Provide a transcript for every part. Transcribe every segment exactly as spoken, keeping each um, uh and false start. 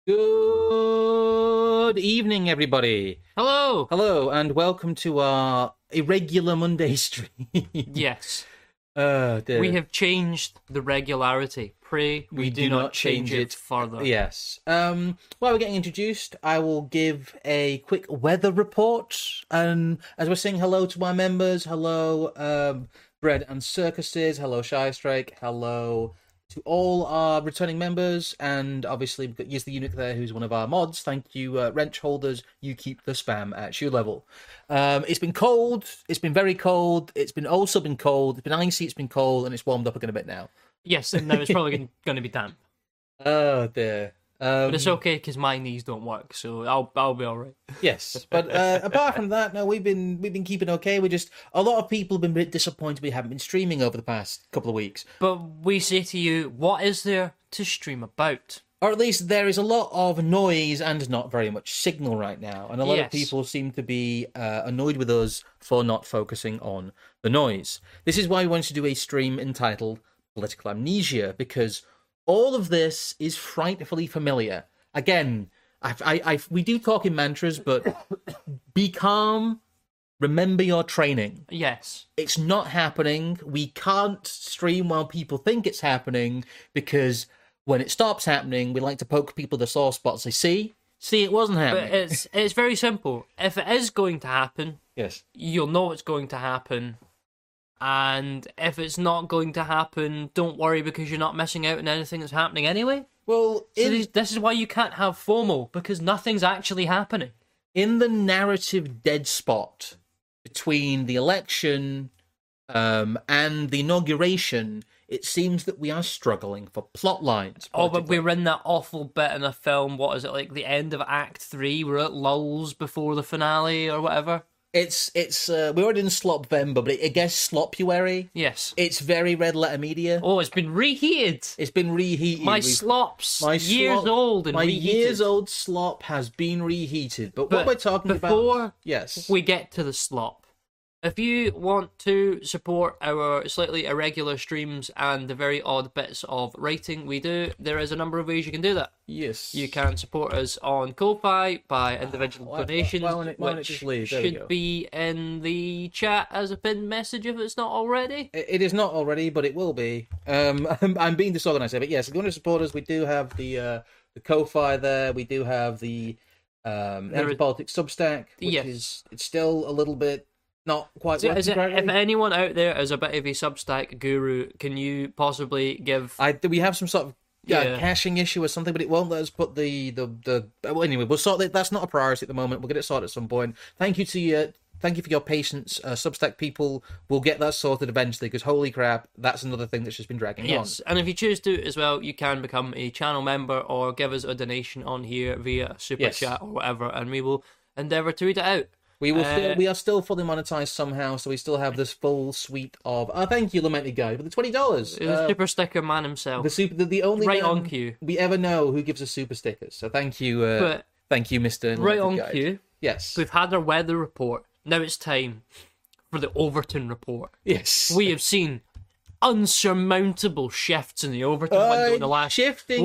Good evening, everybody. Hello. Hello, and welcome to our irregular Monday stream. Yes. Oh, dear. We have changed the regularity. Pray we, We do, do not not change, change it it. further. Yes. Um, while we're getting introduced, I will give a quick weather report. And as we're saying hello to our members, hello, um, Bread and Circuses, hello, Shy Strike, hello to all our returning members, and obviously we've got Use the Eunuch there, who's one of our mods. Thank you, uh, Wrench Holders. You keep the spam at shoe level. Um, it's been cold. It's been very cold. It's been also been cold. It's been icy. It's been cold, and it's warmed up again a bit now. Yes, and now it's probably going to be damp. Oh dear. Um, But it's okay because my knees don't work, so I'll I'll be all right. Yes, but uh, apart from that, no, we've been we've been keeping okay. We just a lot of people have been a bit disappointed we haven't been streaming over the past couple of weeks, But we say to you, what is there to stream about? or at least there is a lot of noise and not very much signal right now, and a lot Yes. of people seem to be uh, annoyed with us for not focusing on the noise. This is why we wanted to do a stream entitled "Political Amnesia," because all of this is frightfully familiar. Again, I, I, I, we do talk in mantras, but be calm. Remember your training. Yes. It's not happening. We can't stream while people think it's happening because when it stops happening, we like to poke people the sore spots. They see, see, it wasn't But happening. it's it's very simple. If it is going to happen, Yes. you'll know it's going to happen. And if it's not going to happen, don't worry because you're not missing out on anything that's happening anyway. Well, So in, this, this is why you can't have FOMO, because nothing's actually happening. in the narrative dead spot between the election um, and the inauguration, it seems that we are struggling for plot lines. Oh, but politically. we're in that awful bit in a film, what is it, like the end of Act three, we're at lulls before the finale or whatever? It's it's uh, we already in Slopvember, but I guess Slopuary. Yes. It's very red letter media. Oh, it's been reheated! It's been reheated. My We've- slops, my years slop- old and my reheated. years old slop has been reheated. But, But what we're talking before about, yes, we get to the slop. If you want to support our slightly irregular streams and the very odd bits of writing we do, there is a number of ways you can do that. yes, You can support us on Ko-Fi by individual Why- donations, why won't it- why won't it which just leave? There we go. should be in the chat as a pinned message if it's not already. It it is not already, but it will be. Um, I'm, I'm being disorganized here, but yes, if you want to support us, we do have the uh, the Ko-Fi there. We do have the um, There is- Anti-Politics Substack, which Yes. is it's still a little bit not quite So working is it, correctly. if anyone out there is a bit of a Substack guru, can you possibly give... I we have some sort of yeah, Yeah. caching issue or something, but it won't let us put the the the. Well, anyway, we'll sort it. That's not a priority at the moment. We'll get it sorted at some point. Thank you to you. Thank you for your patience, uh, Substack people. We'll get that sorted eventually. Because holy crap, that's another thing that's just been dragging Yes, and if you choose to as well, you can become a channel member or give us a donation on here via a super Yes. chat or whatever, and we will endeavour to read it out. on. We will. still, Uh, we are still fully monetized somehow, so we still have this full suite of. Oh, thank you, Lamented Guy, for the twenty dollars. The super sticker man himself. the super, the, the only Right man on cue. we ever know who gives us super stickers. So thank you, uh, But thank you, Mister right on Lamented Guy. cue, Yes, we've had our weather report. Now it's time for the Overton report. yes. We have seen unsurmountable shifts in the Overton window in the last... shifting.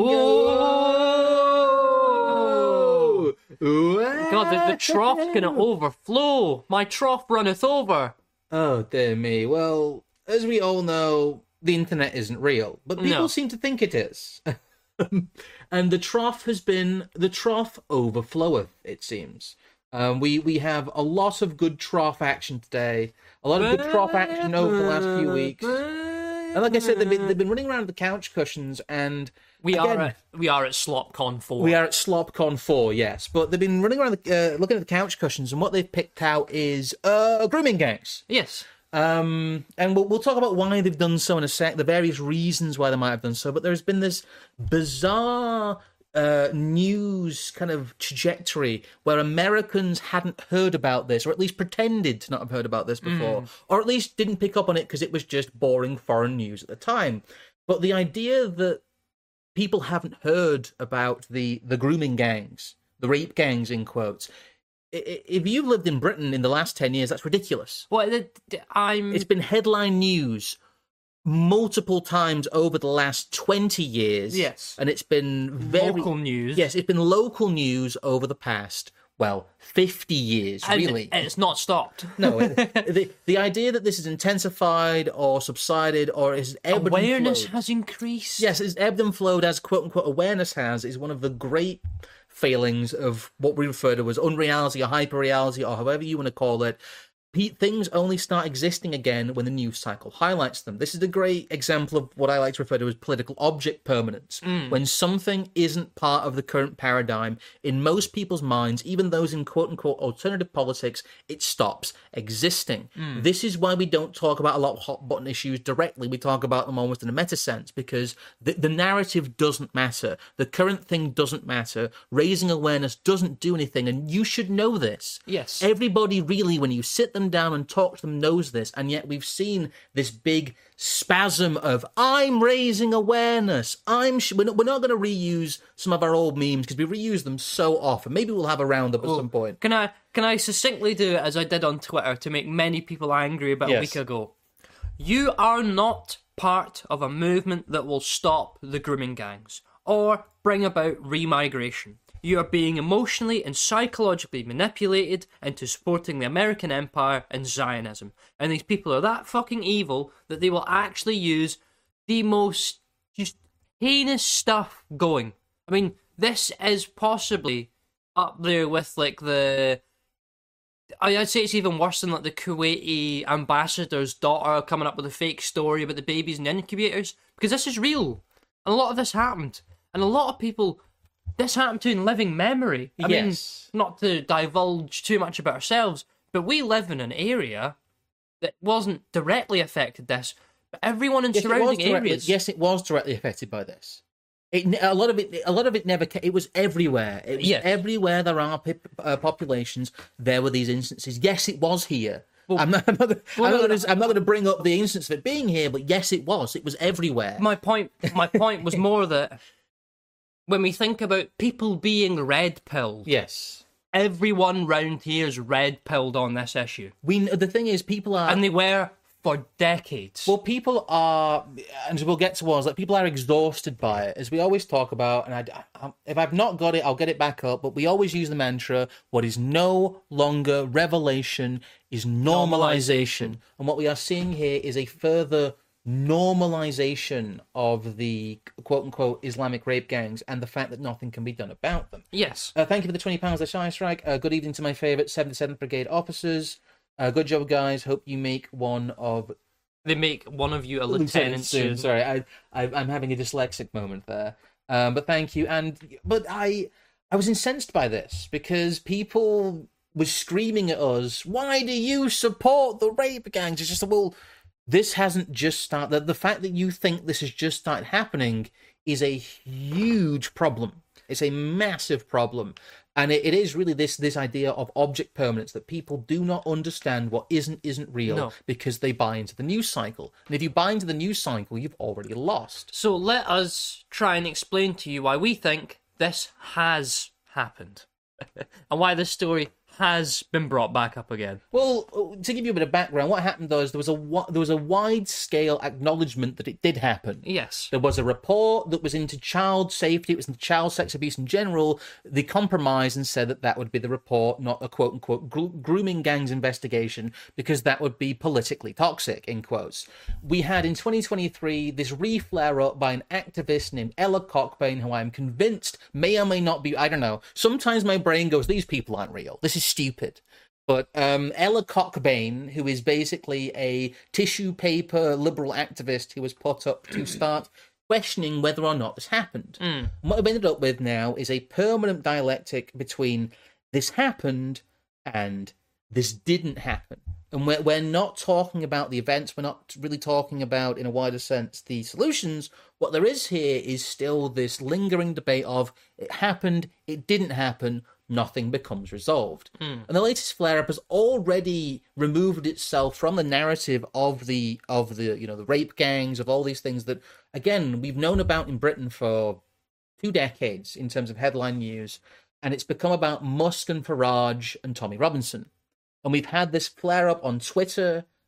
Whoa! Whoa! God, the, the trough's gonna overflow. My trough runneth over. Oh dear me. Well, as we all know, the internet isn't real, but people No. seem to think it is. And the trough has been the trough overfloweth. It seems. Um, we we have a lot of good trough action today. A lot of good trough action over the last few weeks. And like I said, they've been, they've been running around the couch cushions, and We again, are at we are at SlopCon four. we are at SlopCon four, yes. But they've been running around, the, uh, looking at the couch cushions, and what they've picked out is uh, grooming gangs. Yes. Um, and we'll, we'll talk about why they've done so in a sec, the various reasons why they might have done so. But there's been this bizarre uh, news kind of trajectory where Americans hadn't heard about this, or at least pretended to not have heard about this before, or at least didn't pick up on it because it was just boring foreign news at the time. But the idea that people haven't heard about the, the grooming gangs, the rape gangs in quotes, i- i- if you've lived in Britain in the last ten years, that's ridiculous. Well, the- the- I'm It's been headline news multiple times over the last twenty years. Yes. And it's been very... Local news. Yes, it's been local news over the past, well, fifty years, And really. it's not stopped. No, it, the, the idea that this is intensified or subsided or is ebbed Awareness and flowed, has increased. yes, it's ebbed and flowed as quote-unquote awareness has, is one of the great failings of what we refer to as unreality or hyperreality or however you want to call it. Things only start existing again when the news cycle highlights them. This is a great example of what I like to refer to as political object permanence. Mm. When something isn't part of the current paradigm, in most people's minds, even those in quote-unquote alternative politics, it stops existing. Mm. This is why we don't talk about a lot of hot-button issues directly. We talk about them almost in a meta sense, because the, the narrative doesn't matter. The current thing doesn't matter. Raising awareness doesn't do anything, and you should know this. Yes. Everybody really, when you sit them down and talk to them, knows this, and yet we've seen this big spasm of I'm raising awareness. I'm sh- we're not, we're not going to reuse some of our old memes because we reuse them so often. Maybe we'll have a roundup at well, some point. Can I can I succinctly do it as I did on Twitter to make many people angry about yes. a week ago? You are not part of a movement that will stop the grooming gangs or bring about remigration. You are being emotionally and psychologically manipulated into supporting the American empire and Zionism. And these people are that fucking evil that they will actually use the most just heinous stuff going. I mean, this is possibly up there with, like, the... I'd say it's even worse than, like, the Kuwaiti ambassador's daughter coming up with a fake story about the babies in incubators. Because this is real. And a lot of this happened. And a lot of people... This happened to in living memory. I yes. mean, not to divulge too much about ourselves, but we live in an area that wasn't directly affected this, but everyone in yes, surrounding directly, areas. Yes, it was directly affected by this. It, a lot of it, a lot of it never. It was everywhere. It was yes. everywhere there are pip, uh, populations. There were these instances. Yes, it was here. Well, I'm not. I'm not, well, I'm not going no, no. to bring up the instance of it being here, but yes, it was. It was everywhere. My point. My point was more that. When we think about people being red-pilled, yes, everyone round here is red-pilled on this issue. We the thing is, people are, and they were for decades. Well, people are, and we'll get towards that. People are exhausted by it, as we always talk about. And I, I, if I've not got it, I'll get it back up. But we always use the mantra: "What is no longer revelation is normalization." And what we are seeing here is a further normalization of the quote-unquote Islamic rape gangs and the fact that nothing can be done about them. Yes. Uh, thank you for the twenty pounds, the Shy Strike. Uh, good evening to my favourite seventy-seventh Brigade officers. Uh, good job, guys. Hope you make one of... They make one of you a lieutenant soon. Sorry, I, I, I'm having a dyslexic moment there. Um, but thank you. And But I, I was incensed by this because people were screaming at us, why do you support the rape gangs? It's just, well... This hasn't just started. The fact that you think this has just started happening is a huge problem. It's a massive problem. And it, it is really this this idea of object permanence, that people do not understand what isn't isn't real no. because they buy into the news cycle. And if you buy into the news cycle, you've already lost. So let us try and explain to you why we think this has happened. And why this story has been brought back up again. Well, to give you a bit of background, what happened though is there was a there was a wide scale acknowledgement that it did happen. Yes, there was a report that was into child safety. It was into child sex abuse in general. They compromised and said that that would be the report, not a quote unquote grooming gangs investigation, because that would be politically toxic in quotes. We had in twenty twenty-three this re-flare up by an activist named Ella Cockbain, who I'm convinced may or may not be. I don't know. Sometimes my brain goes, these people aren't real. This is stupid. But um, Ella Cockbain, who is basically a tissue paper liberal activist who was put up to start questioning whether or not this happened. Mm. What I've ended up with now is a permanent dialectic between this happened and this didn't happen. And we're, we're not talking about the events, we're not really talking about, in a wider sense, the solutions. What there is here is still this lingering debate of it happened, it didn't happen, nothing becomes resolved. Mm. And the latest flare-up has already removed itself from the narrative of the of the you know the rape gangs, of all these things that, again, we've known about in Britain for two decades in terms of headline news, and it's become about Musk and Farage and Tommy Robinson. And we've had this flare-up on Twitter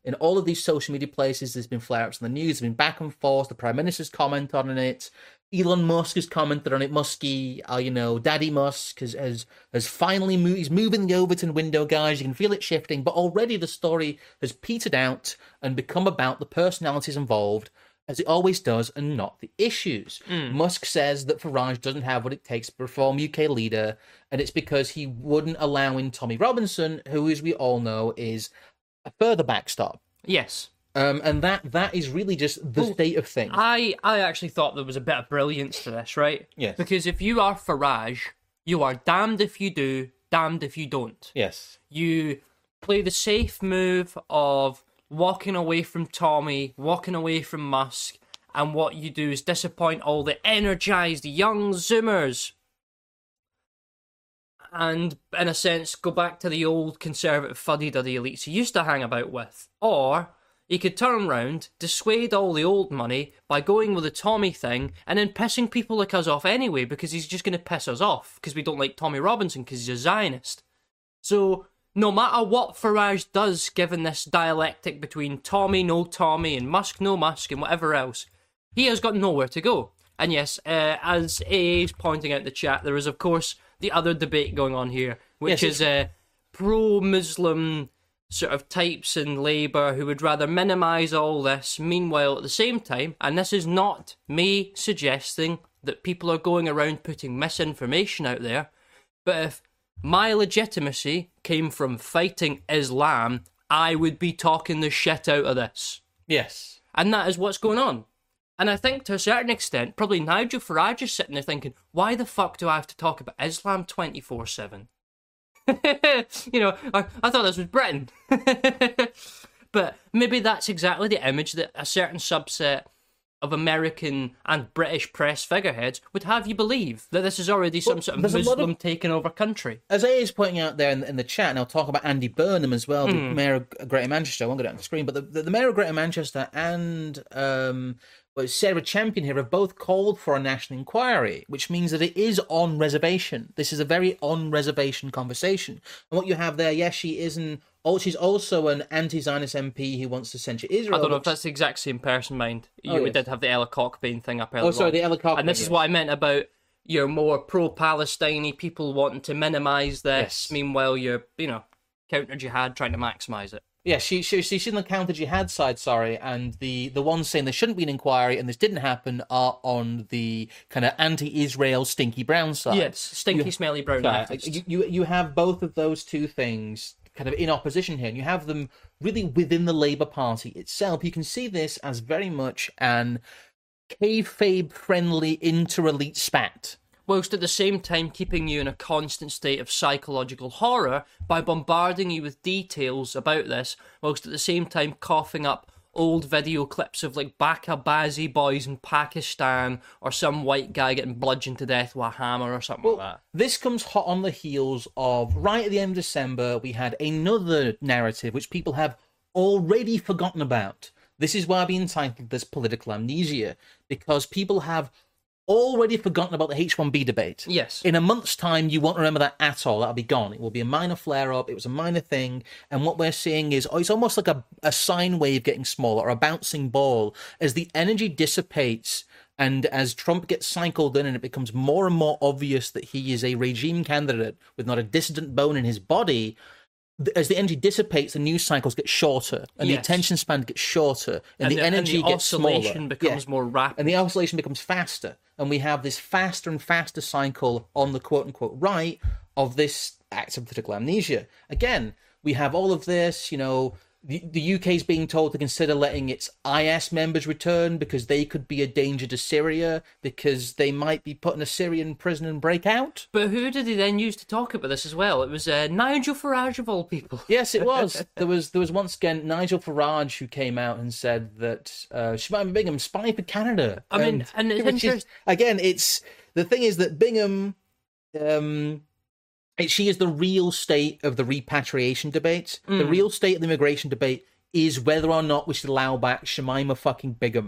in all of these social media places. There's been flare-ups in the news, there's been back and forth, the Prime Minister's commented on it, Elon Musk has commented on it, Muskie, uh, you know, Daddy Musk has has, has finally moved, he's moving the Overton window, guys, you can feel it shifting, but already the story has petered out and become about the personalities involved, as it always does, and not the issues. Mm. Musk says that Farage doesn't have what it takes to reform U K leader, and it's because he wouldn't allow in Tommy Robinson, who, as we all know, is a further backstop. Yes. Um, and that that is really just the well, state of things. I, I actually thought there was a bit of brilliance to this, right? Yes. Because if you are Farage, you are damned if you do, damned if you don't. Yes. You play the safe move of walking away from Tommy, walking away from Musk, and what you do is disappoint all the energized young Zoomers. And, in a sense, go back to the old conservative fuddy-duddy elites he used to hang about with. Or he could turn round, dissuade all the old money by going with the Tommy thing, and then pissing people like us off anyway, because he's just going to piss us off, because we don't like Tommy Robinson, because he's a Zionist. So, no matter what Farage does, given this dialectic between Tommy, no Tommy, and Musk, no Musk, and whatever else, he has got nowhere to go. And yes, uh, as A A is pointing out in the chat, there is, of course, the other debate going on here, which yes, is uh, pro-Muslim sort of types in Labour who would rather minimise all this. Meanwhile, at the same time, and this is not me suggesting that people are going around putting misinformation out there, but if my legitimacy came from fighting Islam, I would be talking the shit out of this. Yes. And that is what's going on. And I think to a certain extent, probably Nigel Farage is sitting there thinking, why the fuck do I have to talk about Islam twenty-four seven? You know, I, I thought this was Britain. But maybe that's exactly the image that a certain subset of American and British press figureheads would have you believe, that this is already some well, sort of Muslim of, taken over country. As A is pointing out there in the, in the chat, and I'll talk about Andy Burnham as well, the mm. Mayor of Greater Manchester. I won't get it on the screen, but the, the, the Mayor of Greater Manchester and um, well, Sarah Champion here have both called for a national inquiry, which means that it is on reservation. This is a very on-reservation conversation. And what you have there, yes, she isn't. Oh, she's also an anti-Zionist M P who wants to censure Israel. I don't know which... if that's the exact same person, mind. You oh, yes. did have the Ella Cockbain thing up earlier. Oh, sorry, on. the Ella Cockbain. And this yes. is what I meant about your more pro-Palestine people wanting to minimise this. Yes. Meanwhile, you're, you know, counter-jihad trying to maximise it. Yeah, she, she, she's in the counter-jihad side, sorry, and the, the ones saying there shouldn't be an inquiry and this didn't happen are on the kind of anti-Israel stinky brown side. Yes, stinky, you, smelly brown sorry, you, you, you have both of those two things kind of in opposition here, and you have them really within the Labour Party itself. You can see this as very much an kayfabe-friendly inter-elite spat. Whilst at the same time keeping you in a constant state of psychological horror by bombarding you with details about this, whilst at the same time coughing up old video clips of like Bakabazi boys in Pakistan or some white guy getting bludgeoned to death with a hammer or something well, like that. This comes hot on the heels of, right at the end of December, we had another narrative which people have already forgotten about. This is why I've entitled this Political Amnesia, because people have already forgotten about the H one B debate. Yes. In a month's time, you won't remember that at all. That'll be gone. It will be a minor flare-up. It was a minor thing. And what we're seeing is, oh, it's almost like a, a sine wave getting smaller, or a bouncing ball. As the energy dissipates and as Trump gets cycled in and it becomes more and more obvious that he is a regime candidate with not a dissident bone in his body, as the energy dissipates, the news cycles get shorter, and yes. the attention span gets shorter, and, and the, the energy and the gets smaller. Oscillation becomes yeah. more rapid, and the oscillation becomes faster. And we have this faster and faster cycle on the quote-unquote right of this act of political amnesia. Again, we have all of this, you know, the, the U K is being told to consider letting its I S members return because they could be a danger to Syria, because they might be put in a Syrian prison and break out. But who did he then use to talk about this as well? It was uh, Nigel Farage of all people. Yes, it was. there was there was once again Nigel Farage who came out and said that uh, Shamima Bingham spy for Canada. I mean, and, and it's is, again, it's the thing is that Bingham, um, it, she is the real state of the repatriation debate. Mm. The real state of the immigration debate is whether or not we should allow back Shamima fucking Bingham.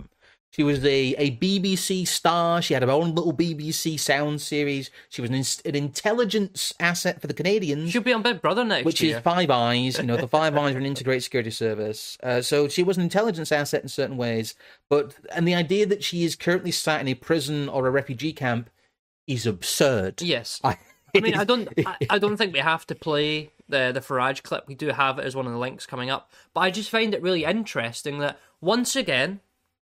She was a, a B B C star. She had her own little B B C sound series. She was an, an intelligence asset for the Canadians. She'll be on Big Brother next which year. is Five Eyes. You know, the Five Eyes are an integrated security service. Uh, so she was an intelligence asset in certain ways. But and the idea that she is currently sat in a prison or a refugee camp is absurd. Yes. I, I mean, I don't, I, I don't think we have to play the the Farage clip. We do have it as one of the links coming up. But I just find it really interesting that once again,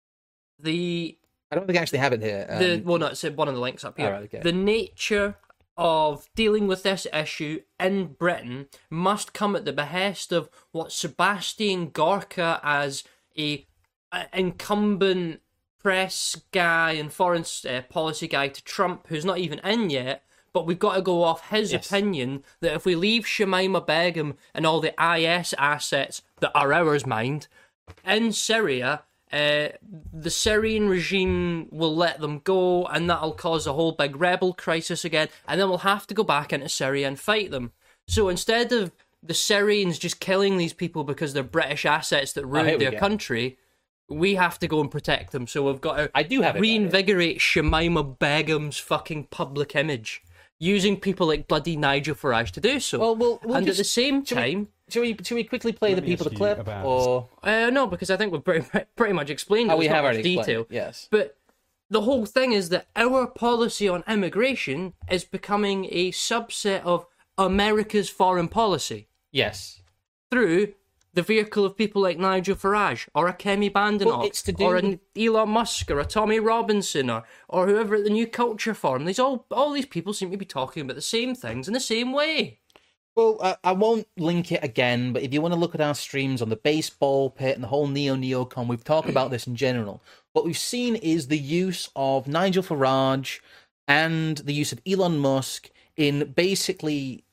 the I don't think I actually have it here. Um, the well, no, it's one of the links up here. All right, okay. The nature of dealing with this issue in Britain must come at the behest of what Sebastian Gorka, as a, a incumbent press guy and foreign uh, policy guy to Trump, who's not even in yet. But we've got to go off his Yes. opinion that if we leave Shamima Begum and all the I S assets that are ours, mind, in Syria, uh, the Syrian regime will let them go, and that'll cause a whole big rebel crisis again, and then we'll have to go back into Syria and fight them. So instead of the Syrians just killing these people because they're British assets that here ruined we their go. country, we have to go and protect them. So we've got to I do have it, reinvigorate Shamima Begum's fucking public image, using people like bloody Nigel Farage to do so. Well, we'll, we'll and just, at the same should we- time, Should we, should we quickly play Let the me people of the ask you clip? about- Or uh, no, because I think we've pretty, pretty much explained it. oh, we There's have not much already explained detail. it, yes. But the whole thing is that our policy on immigration is becoming a subset of America's foreign policy Yes. through the vehicle of people like Nigel Farage or a Kemi Badenoch Well, it's to do or with- an Elon Musk or a Tommy Robinson or, or whoever at the New Culture Forum. These all all these people seem to be talking about the same things in the same way. Well, uh, I won't link it again, but if you want to look at our streams on the baseball pit and the whole neo-neocon, we've talked about this in general. What we've seen is the use of Nigel Farage and the use of Elon Musk in basically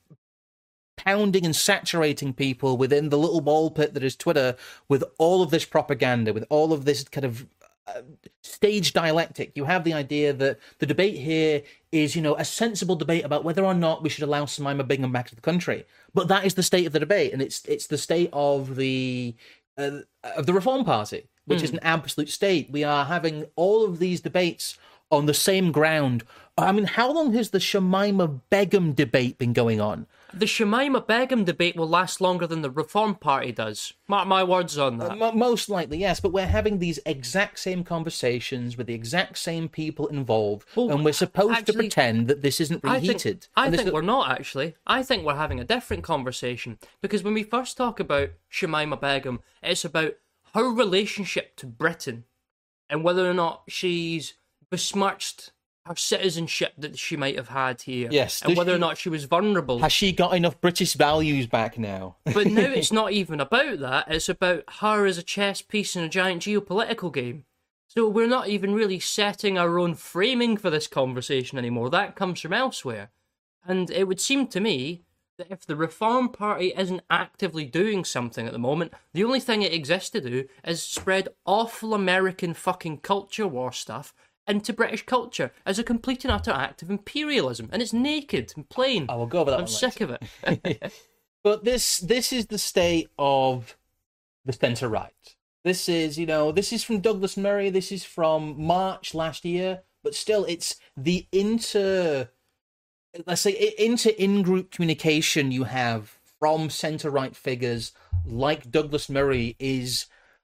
pounding and saturating people within the little ball pit that is Twitter with all of this propaganda, with all of this kind of uh, stage dialectic. You have the idea that the debate here is, you know, a sensible debate about whether or not we should allow Semaima Bingham back to the country. But that is the state of the debate, and it's it's the state of the uh, of the Reform Party, which is an absolute state. We are having all of these debates on the same ground. I mean, how long has the Semaima Begum debate been going on? The Shamima Begum debate will last longer than the Reform Party does. Mark my words on that. M- most likely, yes, but we're having these exact same conversations with the exact same people involved, Well, and we're supposed to actually, pretend that this isn't I reheated. think, I And this think is- we're not, actually. I think we're having a different conversation. Because when we first talk about Shamima Begum, it's about her relationship to Britain and whether or not she's besmirched her citizenship that she might have had here. Yes, And does whether or she- not she was vulnerable. Has she got enough British values back now? But now it's not even about that. It's about her as a chess piece in a giant geopolitical game. So we're not even really setting our own framing for this conversation anymore. That comes from elsewhere. And it would seem to me that if the Reform Party isn't actively doing something at the moment, the only thing it exists to do is spread awful American fucking culture war stuff into British culture as a complete and utter act of imperialism. And it's naked and plain. I will go over that I'm one sick later. of it. But this this is the state of the centre right. This is, you know, this is from Douglas Murray. This is from March last year. But still, it's the inter, let's say, inter in-group communication you have from centre right figures like Douglas Murray is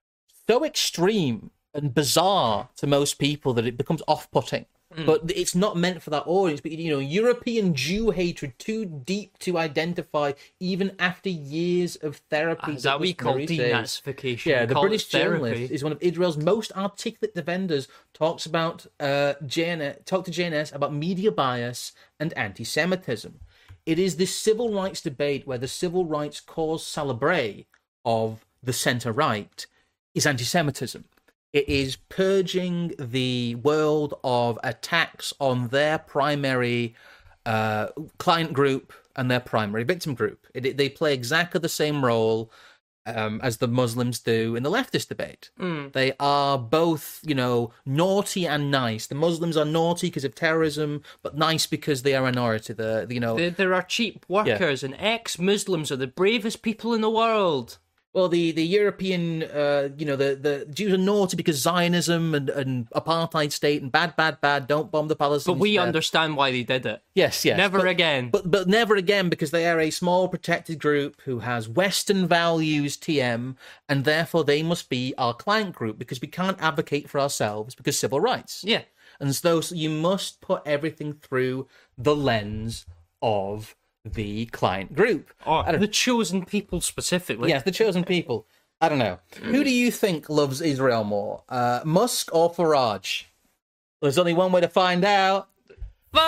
so extreme and bizarre to most people that it becomes off-putting. Mm. But it's not meant for that audience. But, you know, European Jew hatred too deep to identify even after years of therapy. Is that what we Douglas call Murray says. denazification? Yeah, We the call it British therapy. journalist is one of Israel's most articulate defenders. Talks about uh, J N S, talk to J N S about media bias and anti-Semitism. It is this civil rights debate where the civil rights cause celebre of the centre right is anti-Semitism. It is purging the world of attacks on their primary uh, client group and their primary victim group. It, it- they play exactly the same role um, as the Muslims do in the leftist debate. Mm. They are both, you know, naughty and nice. The Muslims are naughty because of terrorism, but nice because they are a minority. The you know, There, there are cheap workers, and ex-Muslims are the bravest people in the world. Well, the the European, uh, you know, the, the Jews are naughty because Zionism and, and apartheid state and bad, bad, bad. Don't bomb the Palestinians. But we there. understand why they did it. Yes, yes. Never but, again. But but never again, because they are a small protected group who has Western values, T M, and therefore they must be our client group because we can't advocate for ourselves because civil rights. Yeah. And so, so you must put everything through the lens of the client group. Or the chosen people specifically. Yes, the chosen people. I don't know. Who do you think loves Israel more, uh, Musk or Farage? There's only one way to find out. Fight!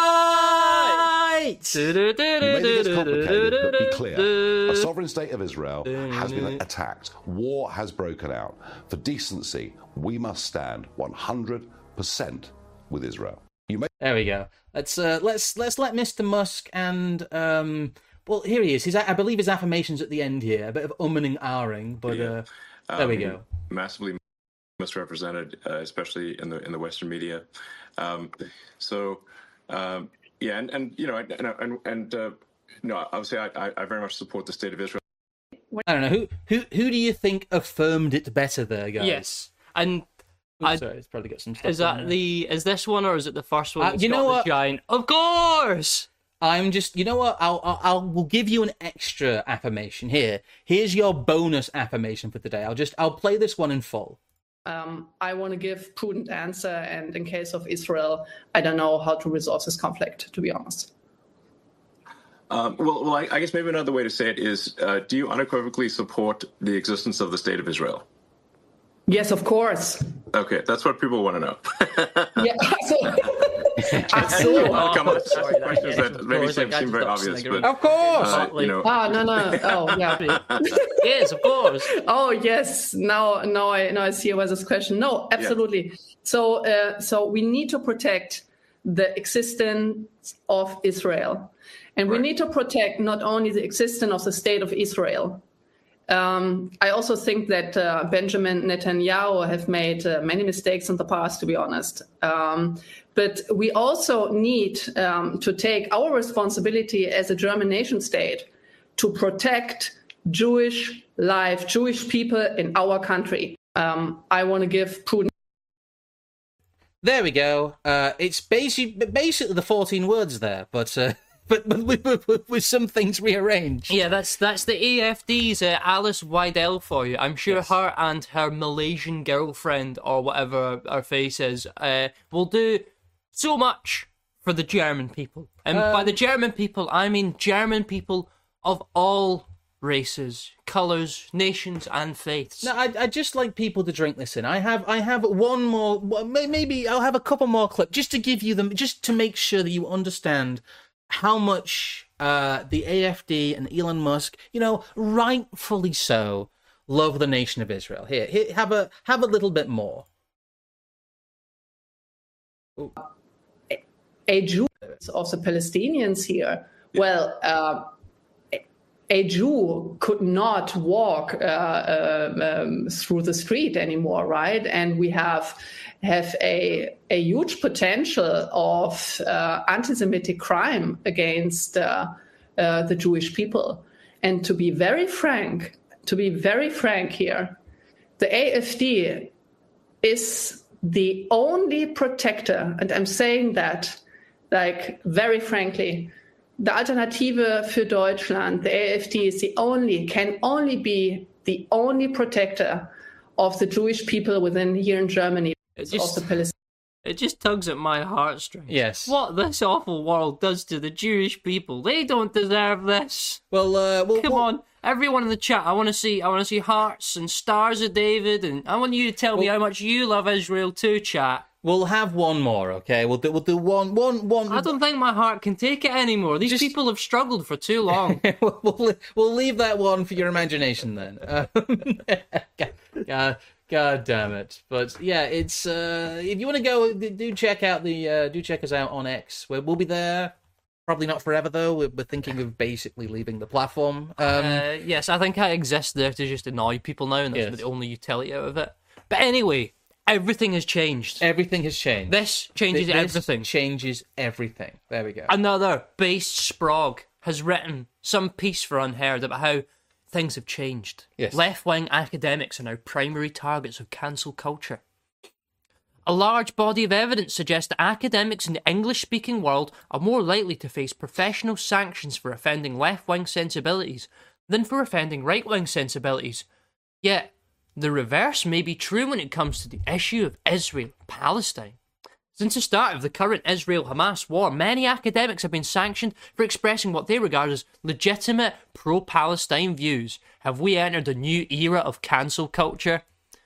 You made it as complicated, but be clear. A sovereign state of Israel has been attacked. War has broken out. For decency, we must stand one hundred percent with Israel. You may- There we go. Let's uh, let's let's let Mister Musk and um. Well, here he is. His I believe his affirmations at the end here. A bit of umming and ahhing, but Yeah. uh, there we Um, go. Massively misrepresented, uh, especially in the in the Western media. Um, so, um, yeah, and, and you know, and and, and uh, no, obviously, I, I I very much support the state of Israel. I don't know who who who do you think affirmed it better there, guys? Yes. And Oops, I- sorry, it's probably got some stuff. is on that there. the is this one or is it the first one? Uh, that's you got know the what? giant. Of course. I'm just, you know what? I'll, I'll, I'll, we'll give you an extra affirmation here. Here's your bonus affirmation for today. I'll just, I'll play this one in full. Um, I want to give prudent answer, and in case of Israel, I don't know how to resolve this conflict, to be honest. Um, well, well, I, I guess maybe another way to say it is: uh, do you unequivocally support the existence of the state of Israel? Yes, of course. Okay, that's what people want to know. Yeah, so, absolutely. Oh, come on, Sorry, questions that- that maybe of course, seem, I seem very got obvious, sniggering. but Of course! uh, you know, Ah, no, no. Oh, yeah. Yes, of course. Oh, yes. Now, now I now I see where this question. No, absolutely. So, uh, so we need to protect the existence of Israel, and we Right. need to protect not only the existence of the state of Israel. Um, I also think that uh, Benjamin Netanyahu have made uh, many mistakes in the past, to be honest. Um, but we also need um, to take our responsibility as a German nation state to protect Jewish life, Jewish people in our country. Um, I want to give prudent. There we go. Uh, it's basically, basically the fourteen words there, but, uh, but, but with, with, with some things rearranged. Yeah, that's that's the A F D's uh, Alice Weidel for you. I'm sure Yes. her and her Malaysian girlfriend or whatever her face is uh, will do so much for the German people. And by the German people, I mean German people of all races, colours, nations, and faiths. No, I'd, I'd just like people to drink this in. I have, I have one more. well, may- Maybe I'll have a couple more clips just to give you them, just to make sure that you understand how much uh, the A F D and Elon Musk, you know, rightfully so, love the nation of Israel. Here, here, have a have a little bit more. A Jew of the Palestinians here. Well, uh, a Jew could not walk uh, um, um, through the street anymore, right? And we have have a a huge potential of uh, anti-Semitic crime against uh, uh, the Jewish people. And to be very frank, to be very frank here, the A F D is the only protector, and I'm saying that, like, very frankly, the Alternative für Deutschland, the A F D, is the only, can only be the only protector of the Jewish people within here in Germany, It of just- the Palestinians. It just tugs at my heartstrings. Yes. What this awful world does to the Jewish people. They don't deserve this. Well, uh, well, Come well, on, everyone in the chat. I want to see. I want to see hearts and stars of David, and I want you to tell me Well- how much you love Israel too, chat. We'll have one more, okay? We'll do, we'll do one, one, one. I don't think my heart can take it anymore. These Just- people have struggled for too long. we'll, we'll we'll leave that one for your imagination then. Um, God, God damn it! But yeah, it's uh, if you want to go, do check out the uh, do check us out on X. We'll, we'll be there. Probably not forever though. We're, we're thinking of basically leaving the platform. Um, uh, yes, I think I exist there to just annoy people now, and that's Yes. the only utility out of it. But anyway, everything has changed. everything has changed. This changes This everything. Changes everything. There we go. Another base Sprog has written some piece for Unheard about how things have changed. Yes. Left-wing academics are now primary targets of cancel culture. A large body of evidence suggests that academics in the English-speaking world are more likely to face professional sanctions for offending left-wing sensibilities than for offending right-wing sensibilities. Yet, the reverse may be true when it comes to the issue of Israel-Palestine. Since the start of the current Israel-Hamas war, many academics have been sanctioned for expressing what they regard as legitimate pro-Palestine views. Have we entered a new era of cancel culture?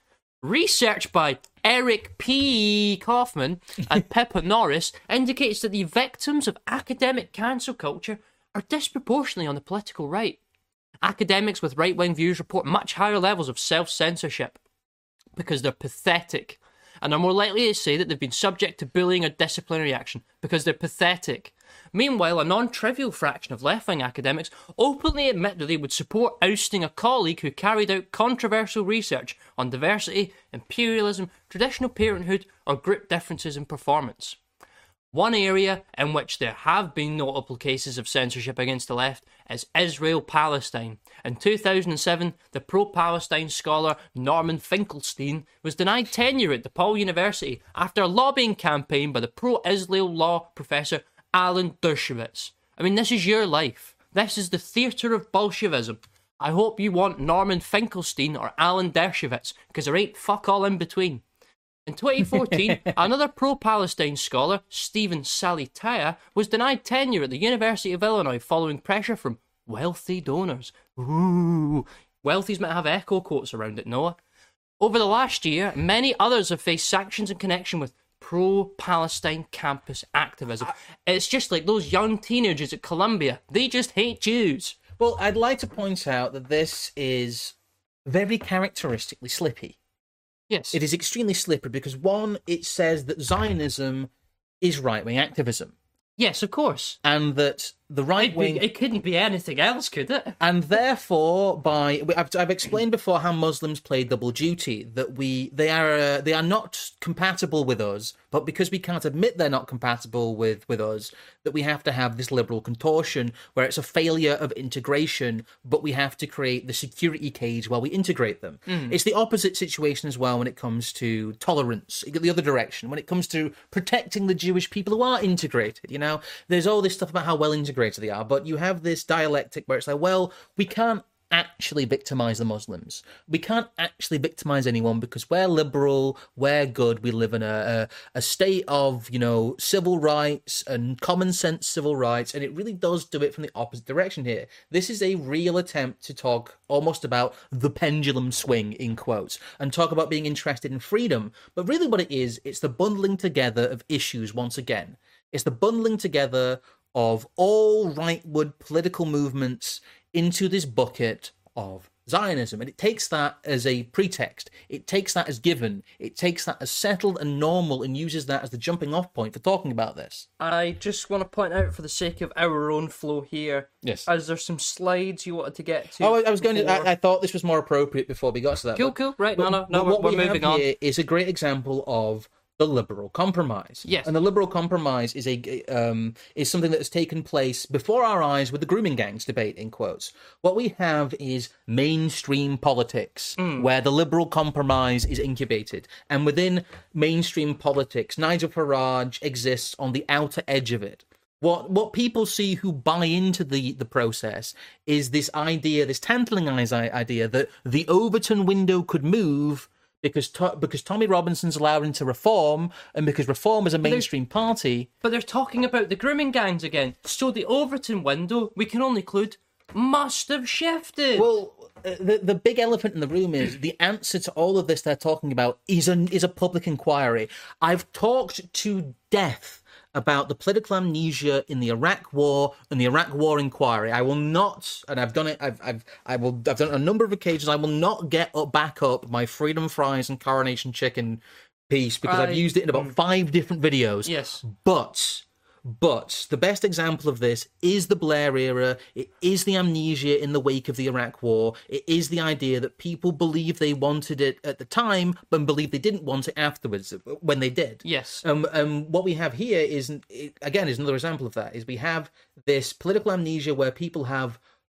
Research by Eric P. Kaufman and Pippa Norris indicates that the victims of academic cancel culture are disproportionately on the political right. Academics with right-wing views report much higher levels of self-censorship because they're pathetic, and are more likely to say that they've been subject to bullying or disciplinary action because they're pathetic. Meanwhile, a non-trivial fraction of left-wing academics openly admit that they would support ousting a colleague who carried out controversial research on diversity, imperialism, traditional parenthood, or group differences in performance. One area in which there have been notable cases of censorship against the left is Israel-Palestine. In two thousand seven, the pro-Palestine scholar Norman Finkelstein was denied tenure at DePaul University after a lobbying campaign by the pro-Israel law professor Alan Dershowitz. I mean, this is your life. This is the theatre of Bolshevism. I hope you want Norman Finkelstein or Alan Dershowitz, because there ain't fuck all in between. In twenty fourteen, another pro-Palestine scholar, Stephen Salitaya, was denied tenure at the University of Illinois following pressure from wealthy donors. Ooh, wealthies might have echo quotes around it, Noah. Over the last year, many others have faced sanctions in connection with pro-Palestine campus activism. It's just like those young teenagers at Columbia. They just hate Jews. Well, I'd like to point out that this is very characteristically slippy. Yes. It is extremely slippery because, one, it says that Zionism is right-wing activism. Yes, of course. And that the right-wing... It, it couldn't be anything else, could it? And therefore, by I've, I've explained before how Muslims play double duty, that we they are uh, they are not compatible with us, but because we can't admit they're not compatible with, with us, that we have to have this liberal contortion where it's a failure of integration, but we have to create the security cage while we integrate them. Mm. It's the opposite situation as well when it comes to tolerance, the other direction, when it comes to protecting the Jewish people who are integrated. You know, there's all this stuff about how well integrated they are, but you have this dialectic where it's like, well, we can't actually victimize the Muslims. We can't actually victimize anyone because we're liberal, we're good, we live in a, a, a state of, you know, civil rights and common sense civil rights, and it really does do it from the opposite direction here. This is a real attempt to talk almost about the pendulum swing, in quotes, and talk about being interested in freedom, but really what it is, it's the bundling together of issues once again. It's the bundling together of all rightward political movements into this bucket of Zionism. And it takes that as a pretext. It takes that as given. It takes that as settled and normal and uses that as the jumping off point for talking about this. I just want to point out, for the sake of our own flow here, yes, as there's some slides you wanted to get to. Oh, I was going to, I, I thought this was more appropriate before we got to that. Cool, but, cool, right, but, no, no, no, but we're, what we're we moving have on. Here is a great example of the liberal compromise. Yes. And the liberal compromise is a um, is something that has taken place before our eyes with the grooming gangs debate, in quotes. What we have is mainstream politics, mm. where the liberal compromise is incubated. And within mainstream politics, Nigel Farage exists on the outer edge of it. What what people see who buy into the, the process is this idea, this tantalizing idea that the Overton window could move Because to, because Tommy Robinson's allowed him to reform, and because reform is a mainstream but party. But they're talking about the grooming gangs again. So the Overton window, we can only include, must have shifted. Well, the the big elephant in the room is the answer to all of this they're talking about is a, is a public inquiry. I've talked to death about the political amnesia in the Iraq War and the Iraq War inquiry. I will not, and I've done it. I've I've I will. I've done it on a number of occasions. I will not get up, back up my freedom fries and coronation chicken piece because I, I've used it in about five different videos. Yes, but. But the best example of this is the Blair era. It is the amnesia in the wake of the Iraq War. It is the idea that people believe they wanted it at the time, but believe they didn't want it afterwards when they did. Yes. Um, um, what we have here is, again, is another example of that, is we have this political amnesia where people have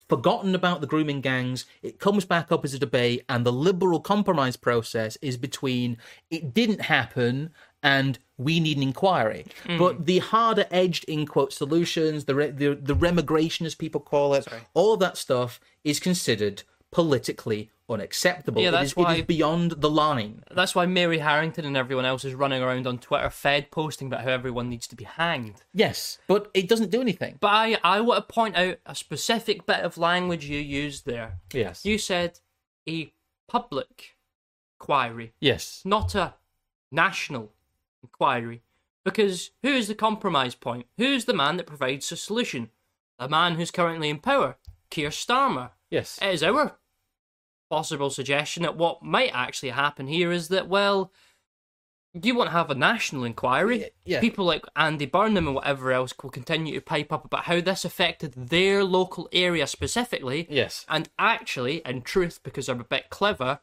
forgotten about the grooming gangs. It comes back up as a debate, and the liberal compromise process is between it didn't happen and we need an inquiry. Mm. But the harder-edged, in quote, solutions, the, re- the the remigration, as people call it, Sorry. all of that stuff is considered politically unacceptable. Yeah, that's it, is, why, it is beyond the line. That's why Mary Harrington and everyone else is running around on Twitter fed posting about how everyone needs to be hanged. Yes, but it doesn't do anything. But I, I want to point out a specific bit of language you used there. Yes. You said a public inquiry. Yes. Not a national inquiry. Because who is the compromise point? Who's the man that provides a solution? The man who's currently in power, Keir Starmer. Yes. It is our possible suggestion that what might actually happen here is that, well, you won't have a national inquiry. Yeah, yeah. People like Andy Burnham and whatever else will continue to pipe up about how this affected their local area specifically. Yes. And actually, in truth, because they're a bit clever,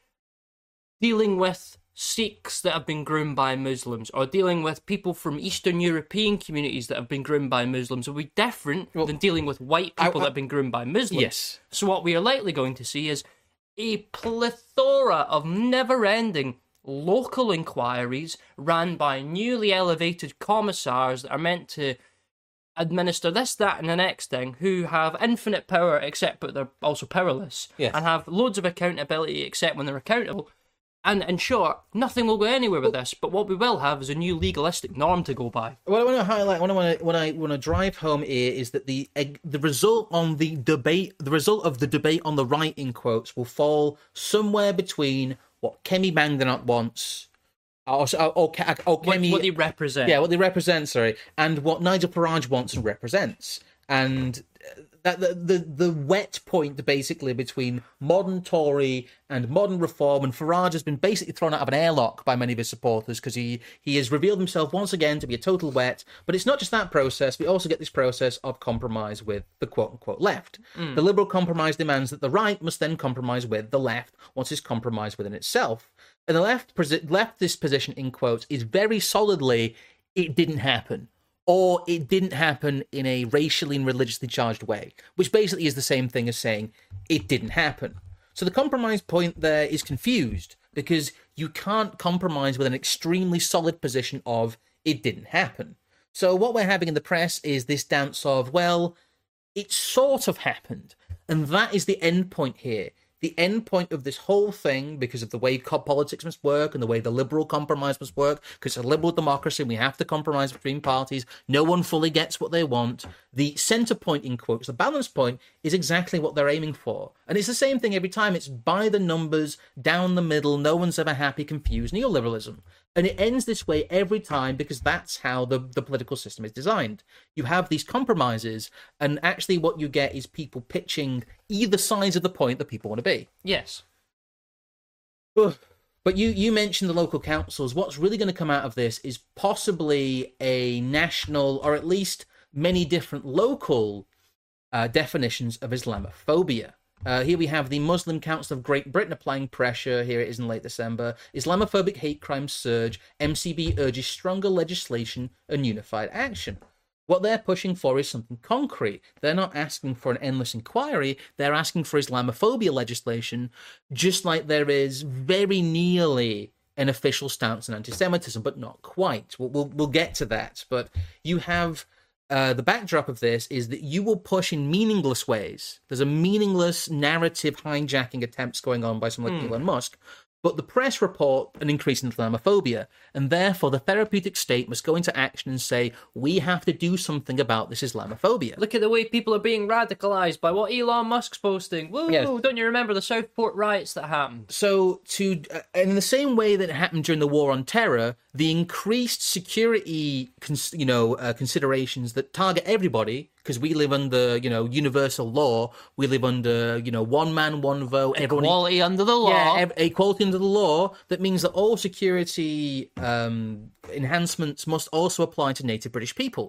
dealing with Sikhs that have been groomed by Muslims, or dealing with people from Eastern European communities that have been groomed by Muslims, will be different well, than dealing with white people I, I, that have been groomed by Muslims. Yes. So what we are likely going to see is a plethora of never-ending local inquiries ran by newly elevated commissars that are meant to administer this, that, and the next thing, who have infinite power except but they're also powerless, yes. and have loads of accountability except when they're accountable. And in short, nothing will go anywhere with this. But what we will have is a new legalistic norm to go by. What I want to highlight, what I want to, what I want to drive home here, is that the the result on the debate, the result of the debate on the right, in quotes, will fall somewhere between what Kemi Badenoch wants, or, or, or, or Kemi, what, what they represent, yeah, what they represent, sorry, and what Nigel Farage wants and represents, and that the, the the wet point basically between modern Tory and modern Reform, and Farage has been basically thrown out of an airlock by many of his supporters because he he has revealed himself once again to be a total wet. But it's not just that process; we also get this process of compromise with the quote unquote left. Mm. The liberal compromise demands that the right must then compromise with the left once it's compromised within itself, and the left left this position in quotes is very solidly it didn't happen. Or it didn't happen in a racially and religiously charged way, which basically is the same thing as saying it didn't happen. So the compromise point there is confused because you can't compromise with an extremely solid position of it didn't happen. So what we're having in the press is this dance of, well, it sort of happened. And that is the end point here. The end point of this whole thing, because of the way politics must work and the way the liberal compromise must work, because it's a liberal democracy and we have to compromise between parties, no one fully gets what they want. The centre point, in quotes, the balance point, is exactly what they're aiming for. And it's the same thing every time. It's by the numbers, down the middle, no one's ever happy, confused neoliberalism. And it ends this way every time because that's how the, the political system is designed. You have these compromises, and actually what you get is people pitching either sides of the point that people want to be. Yes. But you, you mentioned the local councils. What's really going to come out of this is possibly a national, or at least many different local uh, definitions of Islamophobia. Uh, here we have the Muslim Council of Great Britain applying pressure. Here it is in late December. Islamophobic hate crimes surge. M C B urges stronger legislation and unified action. What they're pushing for is something concrete. They're not asking for an endless inquiry. They're asking for Islamophobia legislation, just like there is very nearly an official stance on anti-Semitism, but not quite. We'll, we'll, we'll get to that. But you have... Uh, the backdrop of this is that you will push in meaningless ways. There's a meaningless narrative hijacking attempts going on by someone like mm. Elon Musk, but the press report an increase in Islamophobia, and therefore the therapeutic state must go into action and say, we have to do something about this Islamophobia. Look at the way people are being radicalised by what Elon Musk's posting. Woo! Yes. Don't you remember the Southport riots that happened? So, to uh, in the same way that it happened during the War on Terror, the increased security, cons- you know, uh, considerations that target everybody, because we live under, you know, universal law. We live under, you know, one man, one vote. Equality under the law. Yeah, ev- equality under the law. That means that all security um, enhancements must also apply to native British people.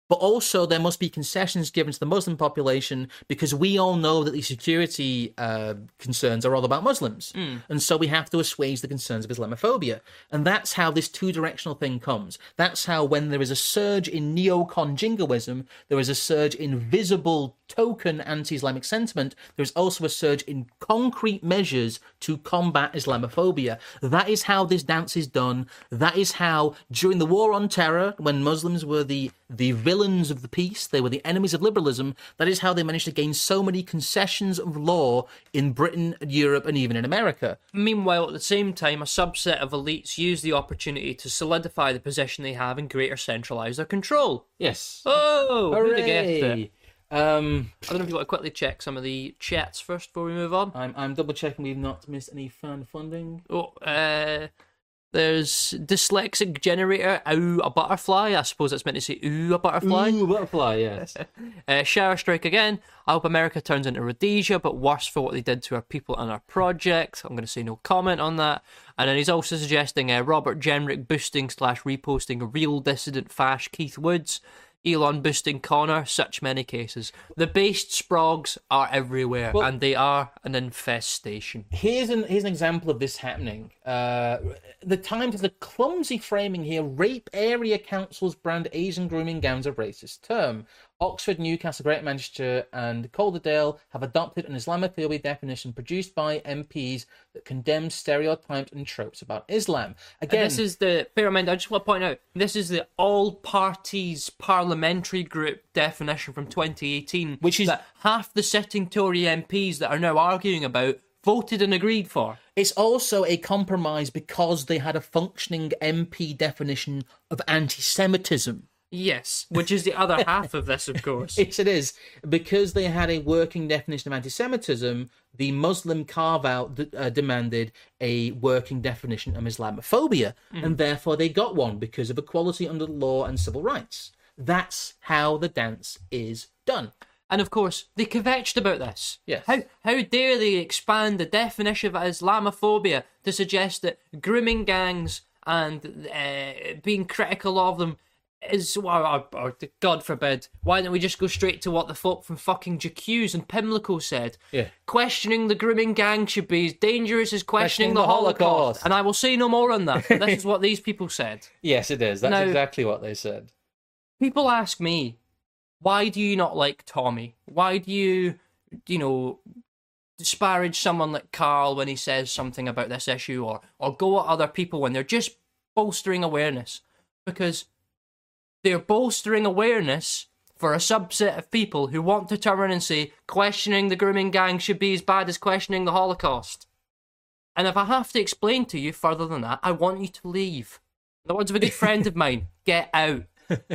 But also, there must be concessions given to the Muslim population because we all know that the security uh, concerns are all about Muslims. Mm. And so we have to assuage the concerns of Islamophobia. And that's how this two-directional thing comes. That's how when there is a surge in neocon jingoism, there is a surge in visible token anti-Islamic sentiment, there's also a surge in concrete measures to combat Islamophobia. That is how this dance is done. That is how, during the War on Terror, when Muslims were the, the villains of the peace, they were the enemies of liberalism, that is how they managed to gain so many concessions of law in Britain, Europe, and even in America. Meanwhile, at the same time, a subset of elites use the opportunity to solidify the position they have and greater centralise their control. Yes. Oh, who'd have guessed Hooray! it? Um, I don't know if you want to quickly check some of the chats first before we move on. I'm I'm double checking we've not missed any fan funding. Oh, uh, there's dyslexic generator. Ooh, a butterfly. I suppose that's meant to say ooh, a butterfly. Ooh, butterfly, yes. uh, Shower strike again. I hope America turns into Rhodesia, but worse for what they did to our people and our project. I'm going to say no comment on that. And then he's also suggesting uh, Robert Jenrick boosting slash reposting real dissident fash Keith Woods. Elon boosting Connor, such many cases. The based sprogs are everywhere, well, and they are an infestation. Here's an here's an example of this happening. Uh, the Times has a clumsy framing here. Rape area councils brand Asian grooming gowns a racist term. Oxford, Newcastle, Greater Manchester, and Calderdale have adopted an Islamophobia definition produced by M Ps that condemns stereotypes and tropes about Islam. Again, and this is the, bear in mind, I just want to point out, this is the all parties parliamentary group definition from twenty eighteen, which is that half the sitting Tory M Ps that are now arguing about voted and agreed for. It's also a compromise because they had a functioning M P definition of anti-Semitism. Yes, which is the other half of this, of course. Yes, it is. Because they had a working definition of anti-Semitism, the Muslim carve-out d- uh, demanded a working definition of Islamophobia, mm. and therefore they got one because of equality under the law and civil rights. That's how the dance is done. And of course, they kvetched about this. Yes. How how dare they expand the definition of Islamophobia to suggest that grooming gangs and uh, being critical of them is, or, or, or God forbid, why don't we just go straight to what the folk from fucking J'accuse and Pimlico said? Yeah. Questioning the grooming gang should be as dangerous as questioning, questioning the, the Holocaust. Holocaust. And I will say no more on that. This is what these people said. Yes, it is. That's now, exactly what they said. People ask me, why do you not like Tommy? Why do you, you know, disparage someone like Carl when he says something about this issue, or, or go at other people when they're just bolstering awareness? Because they're bolstering awareness for a subset of people who want to turn around and say questioning the grooming gang should be as bad as questioning the Holocaust. And if I have to explain to you further than that, I want you to leave. In the words of a good friend of mine, get out.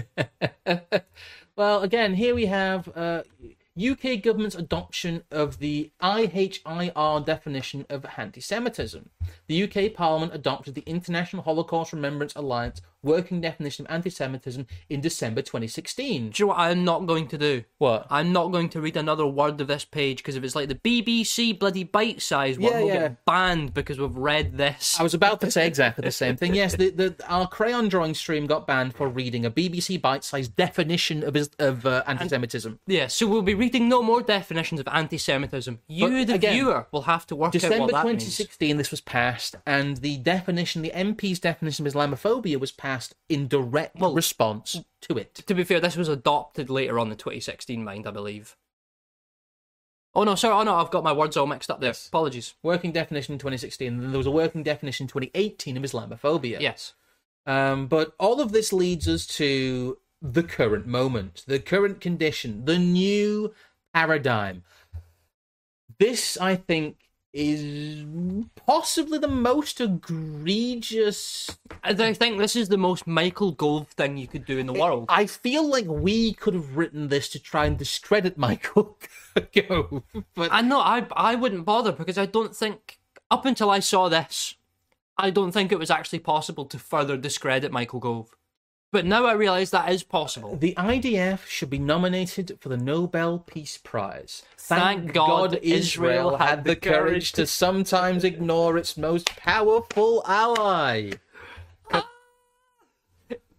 Well, again, here we have uh, U K government's adoption of the I H I R definition of anti-Semitism. The U K Parliament adopted the International Holocaust Remembrance Alliance working definition of anti-Semitism in December twenty sixteen. Do you know what I'm not going to do? What? I'm not going to read another word of this page, because if it's like the B B C bloody bite-sized one, yeah, we'll yeah. get banned because we've read this. I was about to say exactly the same thing. Yes, the, the, our crayon drawing stream got banned for reading a B B C bite-sized definition of of uh, anti-Semitism. And, yeah, so we'll be reading no more definitions of anti-Semitism. You, But the again, viewer, will have to work out December what that twenty means. sixteen, this was passed, and the definition, the M P's definition of Islamophobia was passed in direct Well, response to it. To be fair, this was adopted later on in twenty sixteen, mind, I believe. Oh no, sorry, oh no, I've got my words all mixed up there. Yes. Apologies. Working definition in twenty sixteen, and then there was a working definition in twenty eighteen of Islamophobia. Yes. Um, but all of this leads us to the current moment, the current condition, the new paradigm. This, I think, is possibly the most egregious. I think this is the most Michael Gove thing you could do in the world. I feel like we could have written this to try and discredit Michael Gove. But I know, I, I wouldn't bother, because I don't think, up until I saw this, I don't think it was actually possible to further discredit Michael Gove. But now I realise that is possible. the I D F should be nominated for the Nobel Peace Prize. Thank God Israel had the courage to sometimes ignore its most powerful ally.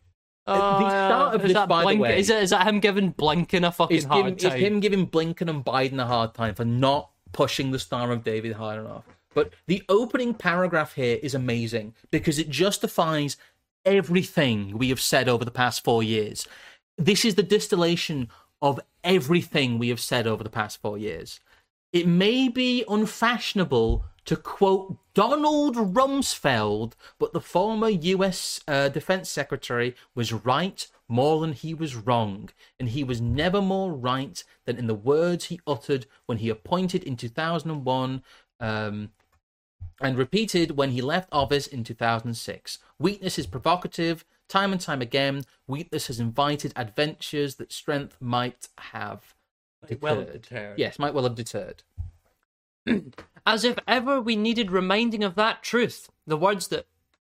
Oh, the start of is this, that by Blink- the way, is, it, is that him giving Blinken a fucking is, hard giving, time? is him giving Blinken and Biden a hard time for not pushing the Star of David high enough. But the opening paragraph here is amazing because it justifies everything we have said over the past four years. This is the distillation of everything we have said over the past four years. It may be unfashionable to quote Donald Rumsfeld, but the former U S uh, Defense Secretary was right more than he was wrong, and he was never more right than in the words he uttered when he appointed in two thousand one um, and repeated when he left office in two thousand six. Weakness is provocative. Time and time again, weakness has invited adventures that strength might have deterred. well have deterred. Yes, might well have deterred. As if ever we needed reminding of that truth, the words that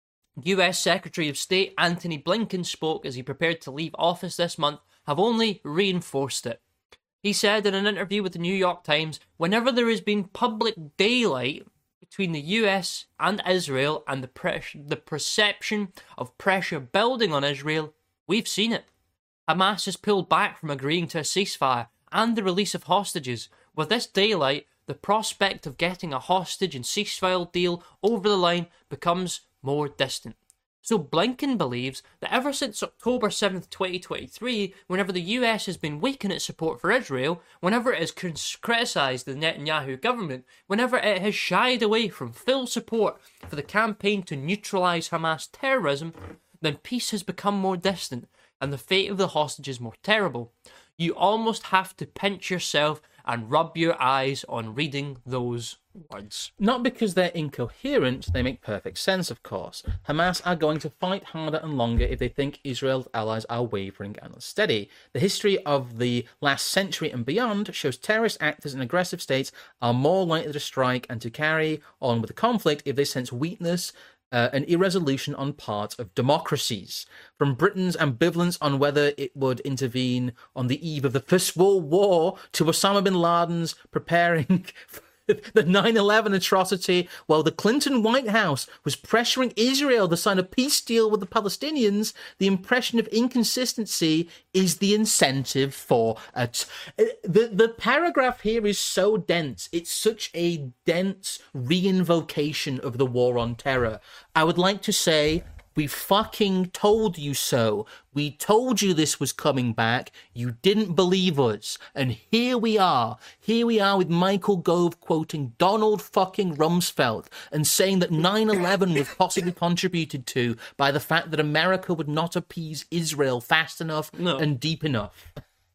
U S Secretary of State Antony Blinken spoke as he prepared to leave office this month have only reinforced it. He said in an interview with the New York Times, whenever there has been public daylight between the U S and Israel and the, pre- the perception of pressure building on Israel, we've seen it. Hamas has pulled back from agreeing to a ceasefire and the release of hostages. With this daylight, the prospect of getting a hostage and ceasefire deal over the line becomes more distant. So Blinken believes that ever since October seventh, twenty twenty-three, whenever the U S has been weak in its support for Israel, whenever it has criticised the Netanyahu government, whenever it has shied away from full support for the campaign to neutralise Hamas terrorism, then peace has become more distant and the fate of the hostages more terrible. You almost have to pinch yourself and rub your eyes on reading those words. Not because they're incoherent, they make perfect sense, of course. Hamas are going to fight harder and longer if they think Israel's allies are wavering and unsteady. The history of the last century and beyond shows terrorist actors and aggressive states are more likely to strike and to carry on with the conflict if they sense weakness Uh, an irresolution on part of democracies. From Britain's ambivalence on whether it would intervene on the eve of the First World War to Osama bin Laden's preparing for the nine eleven atrocity while the Clinton White House was pressuring Israel to sign a peace deal with the Palestinians, the impression of inconsistency is the incentive for it. The, the paragraph here is so dense. It's such a dense reinvocation of the war on terror. I would like to say, we fucking told you so. We told you this was coming back. You didn't believe us. And here we are. Here we are with Michael Gove quoting Donald fucking Rumsfeld and saying that nine eleven was possibly contributed to by the fact that America would not appease Israel fast enough No. and deep enough.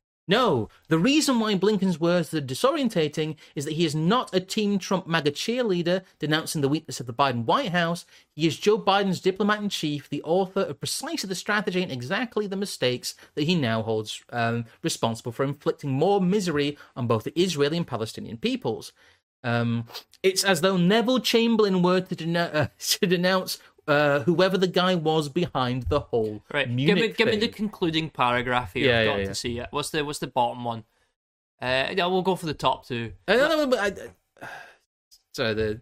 No, the reason why Blinken's words are disorientating is that he is not a Team Trump MAGA cheerleader denouncing the weakness of the Biden White House. He is Joe Biden's diplomat-in-chief, the author of precisely the strategy and exactly the mistakes that he now holds um, responsible for inflicting more misery on both the Israeli and Palestinian peoples. Um, it's as though Neville Chamberlain were to, deno- uh, to denounce Uh, whoever the guy was behind the whole Right, Munich give me, give me thing. the concluding paragraph here. Yeah, I've yeah, got yeah. to see it. What's the what's the bottom one? Uh, yeah, we'll go for the top two. I don't know, but I, I, sorry, the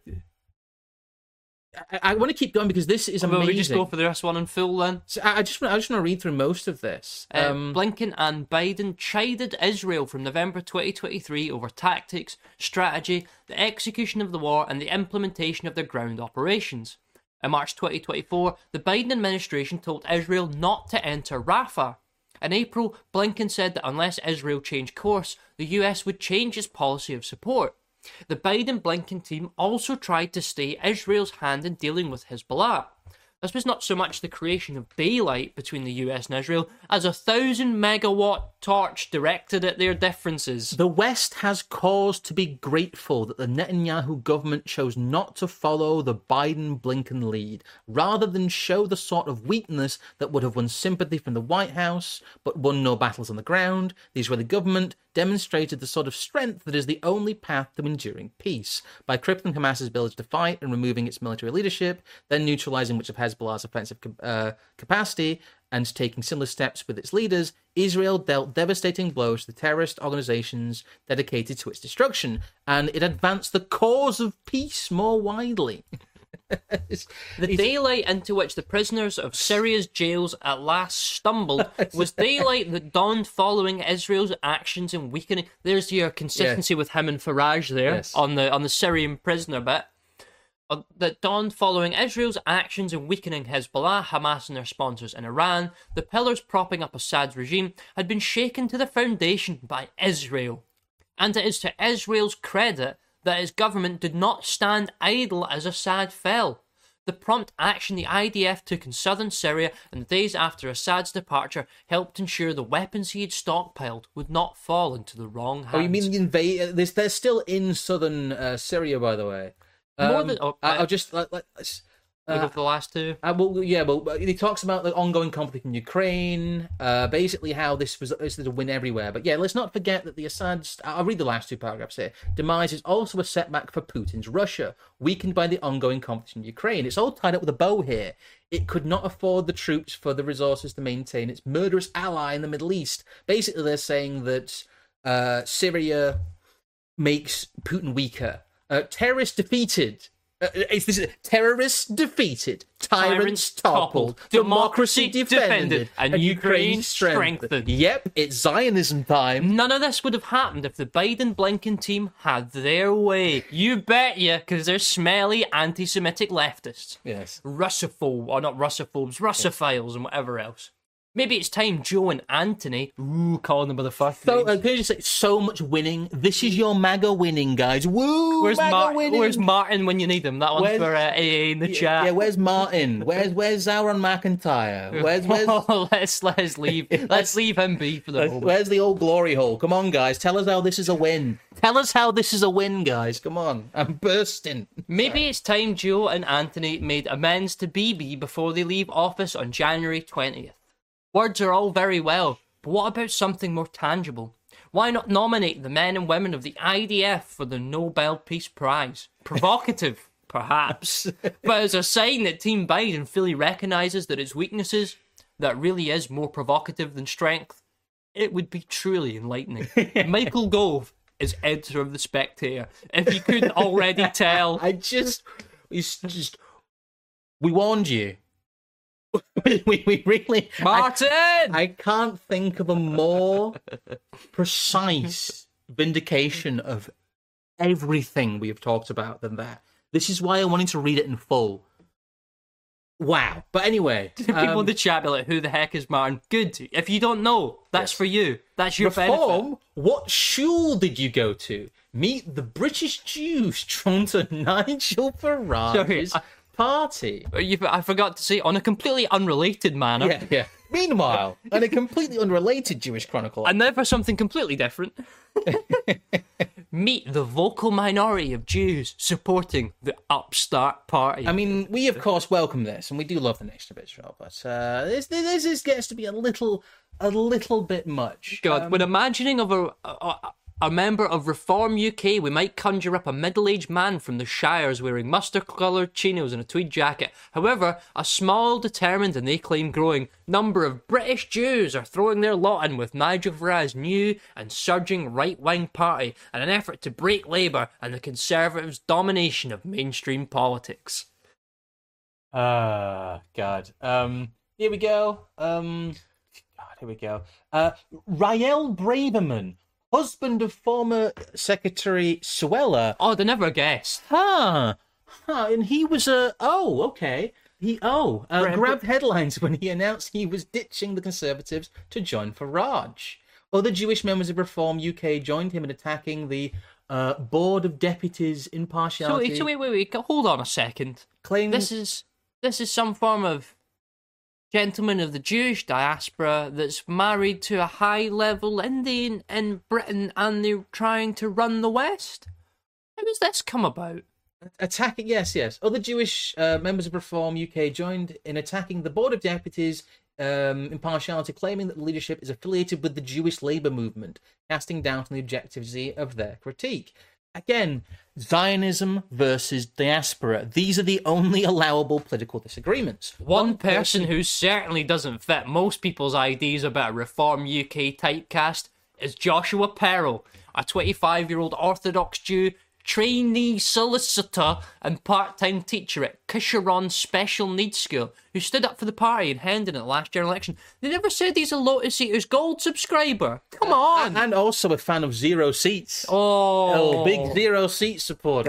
I, I want to keep going because this is Will amazing. we just go for the rest one in full then? So I, I just want I just want to read through most of this. Uh, Um, Blinken and Biden chided Israel from November twenty twenty-three over tactics, strategy, the execution of the war, and the implementation of their ground operations. In March twenty twenty-four, the Biden administration told Israel not to enter Rafah. In April, Blinken said that unless Israel changed course, the U S would change its policy of support. The Biden-Blinken team also tried to stay Israel's hand in dealing with Hezbollah. This was not so much the creation of daylight between the U S and Israel as a thousand megawatt torch directed at their differences. The West has cause to be grateful that the Netanyahu government chose not to follow the Biden-Blinken lead, rather than show the sort of weakness that would have won sympathy from the White House, but won no battles on the ground. The Israeli government demonstrated the sort of strength that is the only path to enduring peace, by crippling Hamas's ability to fight and removing its military leadership, then neutralizing much of Hezbollah's offensive uh, capacity, and taking similar steps with its leaders. Israel dealt devastating blows to the terrorist organizations dedicated to its destruction, and it advanced the cause of peace more widely. The daylight into which the prisoners of Syria's jails at last stumbled was daylight that dawned following Israel's actions in weakening. There's your consistency Yeah. with him and Farage there Yes. on the on the Syrian prisoner bit. Uh, that dawned following Israel's actions in weakening Hezbollah, Hamas and their sponsors in Iran. The pillars propping up Assad's regime had been shaken to the foundation by Israel. And it is to Israel's credit that its government did not stand idle as Assad fell. The prompt action the I D F took in southern Syria in the days after Assad's departure helped ensure the weapons he had stockpiled would not fall into the wrong hands. Oh, you mean the invade? They're, they're still in southern uh, Syria, by the way. More Um, than- oh, I- uh, I'll just like, like, let's- Look uh, at the last two. Uh, well, yeah, well, he talks about the ongoing conflict in Ukraine, uh, basically how this was this is a win everywhere. But yeah, let's not forget that the Assad's, I'll read the last two paragraphs here, demise is also a setback for Putin's Russia, weakened by the ongoing conflict in Ukraine. It's all tied up with a bow here. It could not afford the troops for the resources to maintain its murderous ally in the Middle East. Basically, they're saying that uh, Syria makes Putin weaker. Uh, terrorists defeated. Uh, it's this terrorists defeated, tyrants, Tyrants toppled, toppled, democracy democracy defended, defended, and, and Ukraine Ukraine strengthened. strengthened. Yep, it's Zionism time. None of this would have happened if the Biden-Blinken team had their way. You bet you, because they're smelly anti-Semitic leftists. Yes. Russophobe, or not Russophobes, Russophiles and whatever else. Maybe it's time Joe and Anthony, ooh, calling them by the first So, names. uh, can you just say, so much winning? This is your MAGA winning, guys. Woo! Where's, MAGA Mar- winning. where's Martin when you need him? That one's Where's- for uh, A A in the yeah, chat. yeah, where's Martin? Where's where's Aaron McIntyre? Where's where's Oh, let's let's leave let's leave him be for the moment. where's the old glory hole? Come on, guys. Tell us how this is a win. Tell us how this is a win, guys. Come on. I'm bursting. Maybe it's time Joe and Anthony made amends to B B before they leave office on January twentieth. Words are all very well, but what about something more tangible? Why not nominate the men and women of the I D F for the Nobel Peace Prize? Provocative, perhaps, but as a sign that Team Biden fully recognises that its weaknesses, that really is more provocative than strength, it would be truly enlightening. Michael Gove is editor of The Spectator. If you couldn't already tell, I just, it's just, we warned you. we, we, we really, Martin! I, I can't think of a more precise vindication of everything we have talked about than that. This is why I wanted to read it in full. Wow. But anyway, People um, in the chat be like, who the heck is Martin? Good. If you don't know, that's Yes. for you. That's your benefit. Reform, what shul did you go to? Meet the British Jews drawn to Nigel Farage's Sorry, party. You, I forgot to say, on a completely unrelated manner, Yeah, yeah. Meanwhile, in a completely unrelated Jewish chronicle, and now for something completely different. Meet the vocal minority of Jews supporting the upstart party. I mean, we of course welcome this, and we do love the nation of Israel, but uh, this, this this gets to be a little, a little bit much. God, Um, when imagining of a, a a member of Reform U K, we might conjure up a middle-aged man from the Shires wearing mustard-coloured chinos and a tweed jacket. However, a small, determined, and they claim growing, number of British Jews are throwing their lot in with Nigel Farage's new and surging right-wing party in an effort to break Labour and the Conservatives' domination of mainstream politics. Ah, God. Um, here we go. Um, God, here we go. Uh, Rael Braverman, husband of former Secretary Suella. Oh, they never guessed. Huh. Huh. And he was a. Oh, okay. He oh uh, Bra- grabbed headlines when he announced he was ditching the Conservatives to join Farage. Other Jewish members of Reform U K joined him in attacking the uh, Board of Deputies' So, impartiality. so wait, wait, wait. Hold on a second. claimed This is this is some form of gentleman of the Jewish diaspora that's married to a high-level Indian in Britain, and they're trying to run the West. How does this come about? attacking. Yes, yes. Other Jewish uh, members of Reform U K joined in attacking the Board of Deputies' um, impartiality, claiming that the leadership is affiliated with the Jewish Labour movement, casting doubt on the objectivity of their critique. Again, Zionism versus diaspora. These are the only allowable political disagreements. One person who certainly doesn't fit most people's ideas about a Reform U K typecast is Joshua Perrell, a twenty-five-year-old Orthodox Jew trainee solicitor and part-time teacher at Kisharon Special Needs School who stood up for the party in Hendon at the last general election. They never said he's a Lotus Eaters Gold subscriber. Come on. And, and also a fan of Zero Seats. Oh, Oh, big Zero Seat supporter.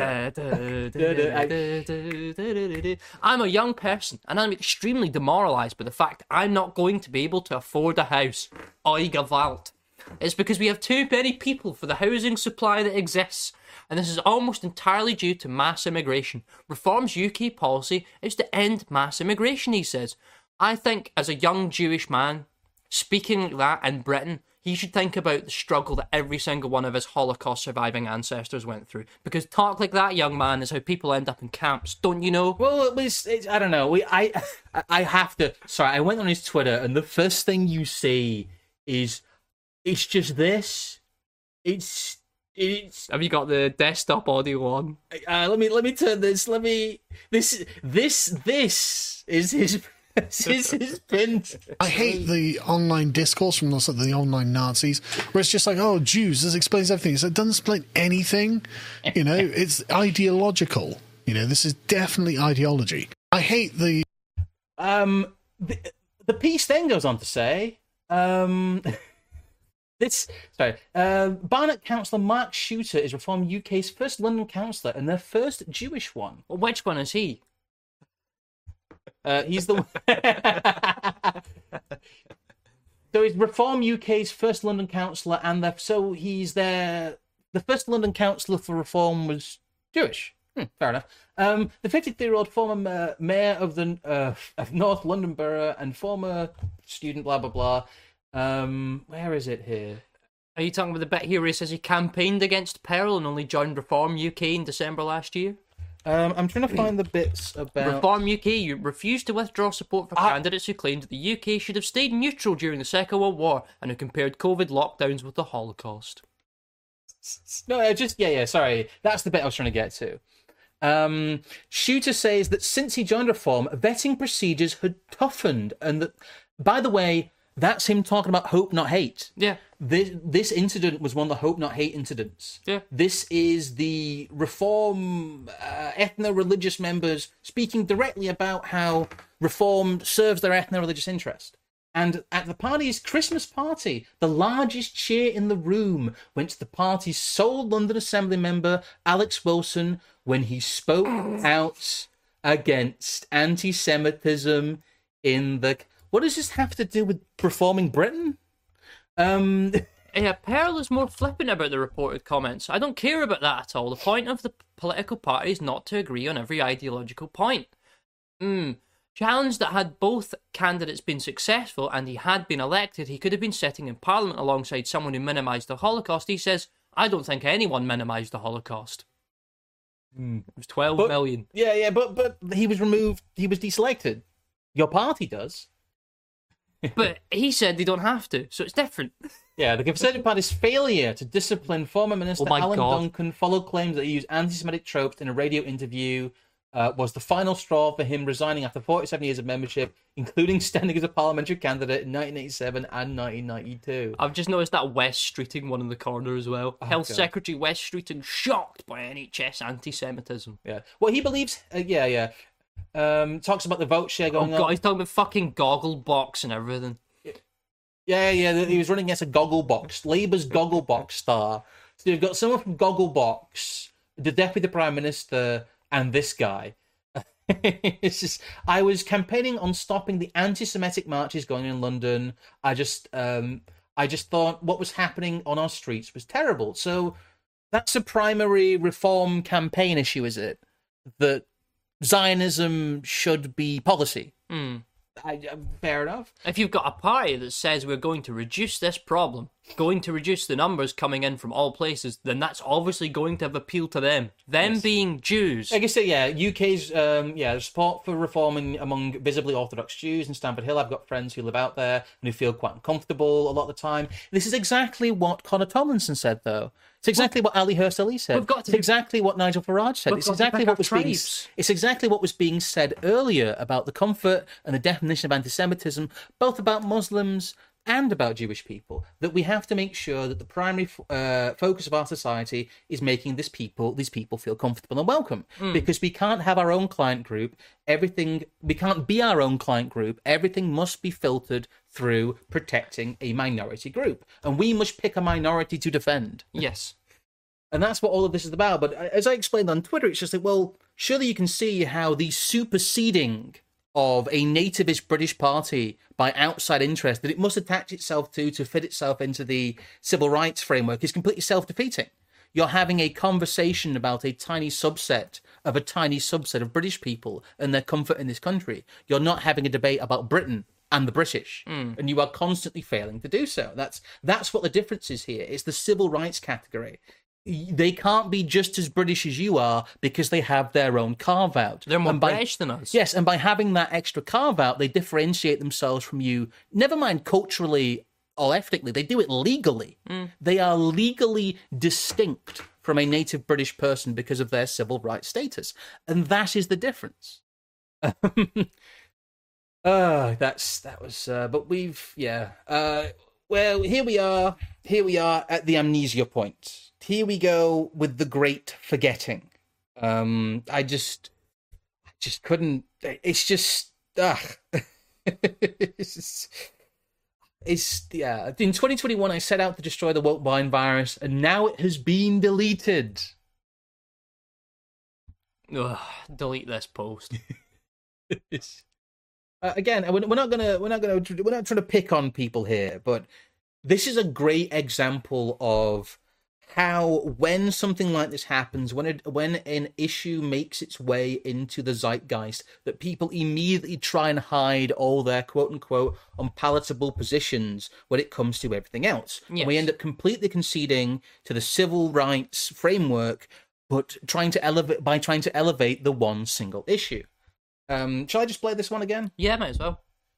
I'm a young person and I'm extremely demoralised by the fact that I'm not going to be able to afford a house. Oi Gewalt. It's because we have too many people for the housing supply that exists, and this is almost entirely due to mass immigration. Reform's U K policy is to end mass immigration, he says. I think as a young Jewish man, speaking like that in Britain, he should think about the struggle that every single one of his Holocaust surviving ancestors went through. Because talk like that, young man, is how people end up in camps, don't you know? Well, it was, it's, I don't know. We, I, I have to. Sorry, I went on his Twitter, and the first thing you see is it's just this. It's it's. Have you got the desktop audio on? Uh, let me let me turn this. Let me this this this is his. This is his pin. I hate the online discourse from those the online Nazis, where it's just like, oh, Jews, this explains everything. So it doesn't explain anything. You know, it's ideological. You know, this is definitely ideology. I hate the. Um, the, the piece then goes on to say, um. This sorry, uh, Barnet councillor Mark Shooter is Reform U K's first London councillor and their first Jewish one. Well, which one is he? Uh, he's the one. So he's Reform U K's first London councillor, and the, so he's their the first London councillor for Reform was Jewish. Hmm, fair enough. Um, the fifty-three-year-old former uh, mayor of the uh, of North London Borough and former student, blah blah blah. Um, where is it here? Are you talking about the bit here where he says he campaigned against Pearl and only joined Reform U K in December last year? Um, I'm trying to find the bits about... Reform U K you refused to withdraw support for I... candidates who claimed that the U K should have stayed neutral during the Second World War and who compared COVID lockdowns with the Holocaust. No, just, yeah, yeah, sorry. That's the bit I was trying to get to. Um, Shooter says that since he joined Reform, vetting procedures had toughened and that, by the way... That's him talking about hope, not hate. Yeah. This this incident was one of the hope, not hate incidents. Yeah. This is the Reform uh, ethno-religious members speaking directly about how Reform serves their ethno-religious interest. And at the party's Christmas party, the largest cheer in the room went to the party's sole London Assembly member, Alex Wilson, when he spoke out against anti-Semitism in the... What does this have to do with reforming Britain? Um, yeah, Pearl is more flippant about the reported comments. I don't care about that at all. The point of the political party is not to agree on every ideological point. Hmm. Challenge that had both candidates been successful and he had been elected, he could have been sitting in Parliament alongside someone who minimised the Holocaust. He says, I don't think anyone minimised the Holocaust. Mm. It was twelve but, million. Yeah, yeah, but but he was removed, he was deselected. Your party does. But he said they don't have to, so it's different. Yeah, the Conservative Party's failure to discipline former Minister oh Alan God. Duncan followed claims that he used anti-Semitic tropes in a radio interview, uh, was the final straw for him resigning after forty-seven years of membership, including standing as a parliamentary candidate in nineteen eighty-seven and nineteen ninety-two. I've just noticed that West Streeting one in the corner as well. Oh, Health God. Secretary West Streeting shocked by N H S anti-Semitism. Yeah, well, he believes, uh, yeah, yeah. Um, talks about the vote share Oh going God, up. he's talking about fucking goggle box and everything. Yeah, yeah, he was running against a Gogglebox, Labour's Gogglebox star. So you've got someone from Gogglebox, the Deputy Prime Minister, and this guy. It's just, I was campaigning on stopping the anti-Semitic marches going on in London. I just, um, I just thought what was happening on our streets was terrible. So that's a primary reform campaign issue, is it? That Zionism should be policy. Hmm. I, fair enough. If you've got a party that says we're going to reduce this problem, going to reduce the numbers coming in from all places, then that's obviously going to have appealed to them. Them Yes. being Jews. Like I say, yeah, U K's um, yeah support for reforming among visibly Orthodox Jews in Stamford Hill. I've got friends who live out there and who feel quite uncomfortable a lot of the time. This is exactly what Connor Tomlinson said, though. It's exactly what Ali Hurst Ali said. We've got to it's be- exactly what Nigel Farage said. We've It's got to exactly pick what our was being. tribes. It's exactly what was being said earlier about the comfort and the definition of anti-Semitism, both about Muslims and about Jewish people, that we have to make sure that the primary uh, focus of our society is making this people, these people feel comfortable and welcome. Mm. Because we can't have our own client group. Everything, we can't be our own client group. Everything must be filtered through protecting a minority group. And we must pick a minority to defend. Yes. And that's what all of this is about. But as I explained on Twitter, it's just like, well, surely you can see how the superseding of a nativist British party by outside interest that it must attach itself to to fit itself into the civil rights framework is completely self-defeating. You're having a conversation about a tiny subset of a tiny subset of British people and their comfort in this country. You're not having a debate about Britain and the British, mm. and you are constantly failing to do so. That's that's what the difference is here. It's the civil rights category. They can't be just as British as you are because they have their own carve-out. They're more by, British than us. Yes, and by having that extra carve-out, they differentiate themselves from you, never mind culturally or ethnically, they do it legally. Mm. They are legally distinct from a native British person because of their civil rights status. And that is the difference. uh, that's, that was, uh, but we've, yeah. Uh, well, here we are, here we are at the amnesia point. Here we go with the great forgetting. Um, I just, I just couldn't. It's just, ugh. it's, just, it's yeah. In twenty twenty-one, I set out to destroy the woke wine virus, and now it has been deleted. Ugh, delete this post. uh, again, we're not gonna, we're not gonna, we're not trying to pick on people here, but this is a great example of how when something like this happens, when it, when an issue makes its way into the zeitgeist, that people immediately try and hide all their quote-unquote unpalatable positions when it comes to everything else. Yes. And we end up completely conceding to the civil rights framework, but trying to elevate by trying to elevate the one single issue. Um, shall I just play this one again? Yeah, might as well.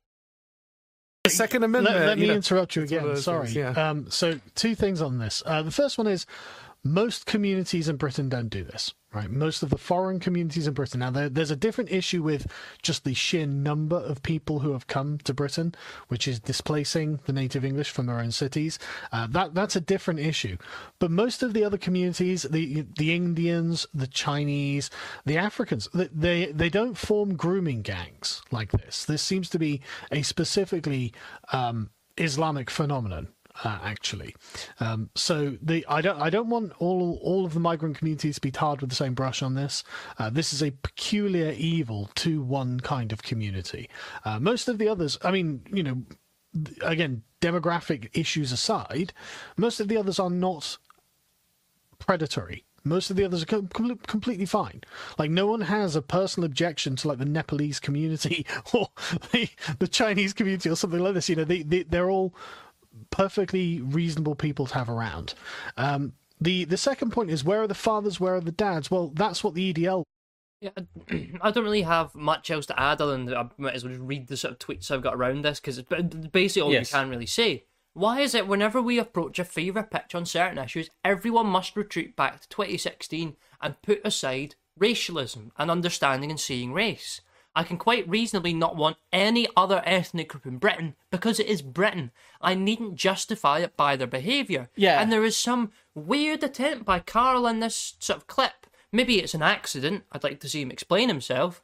The Second Amendment. Let, let me know, interrupt you again. Sorry. Things, yeah. um, so, two things on this. Uh, the first one is most communities in Britain don't do this, right? Most of the foreign communities in Britain. Now, there, there's a different issue with just the sheer number of people who have come to Britain, which is displacing the native English from their own cities. Uh, that that's a different issue. But most of the other communities, the the Indians, the Chinese, the Africans, they they don't form grooming gangs like this. This seems to be a specifically um, Islamic phenomenon. Uh, actually, um, so the I don't I don't want all all of the migrant communities to be tarred with the same brush on this. Uh, this is a peculiar evil to one kind of community. Uh, most of the others, I mean, you know, again, demographic issues aside, most of the others are not predatory. Most of the others are com- com- completely fine. Like, no one has a personal objection to, like, the Nepalese community or the, the Chinese community or something like this. You know, they, they they're all perfectly reasonable people to have around. Um, the the second point is, where are the fathers, where are the dads? Well, that's what the E D L... Yeah, I don't really have much else to add other than I might as well just read the sort of tweets I've got around this, because it's basically all yes. you can really say. Why is it whenever we approach a fever pitch on certain issues, everyone must retreat back to twenty sixteen and put aside racialism and understanding and seeing race? I can quite reasonably not want any other ethnic group in Britain because it is Britain. I needn't justify it by their behaviour. Yeah. And there is some weird attempt by Carl in this sort of clip. Maybe it's an accident. I'd like to see him explain himself.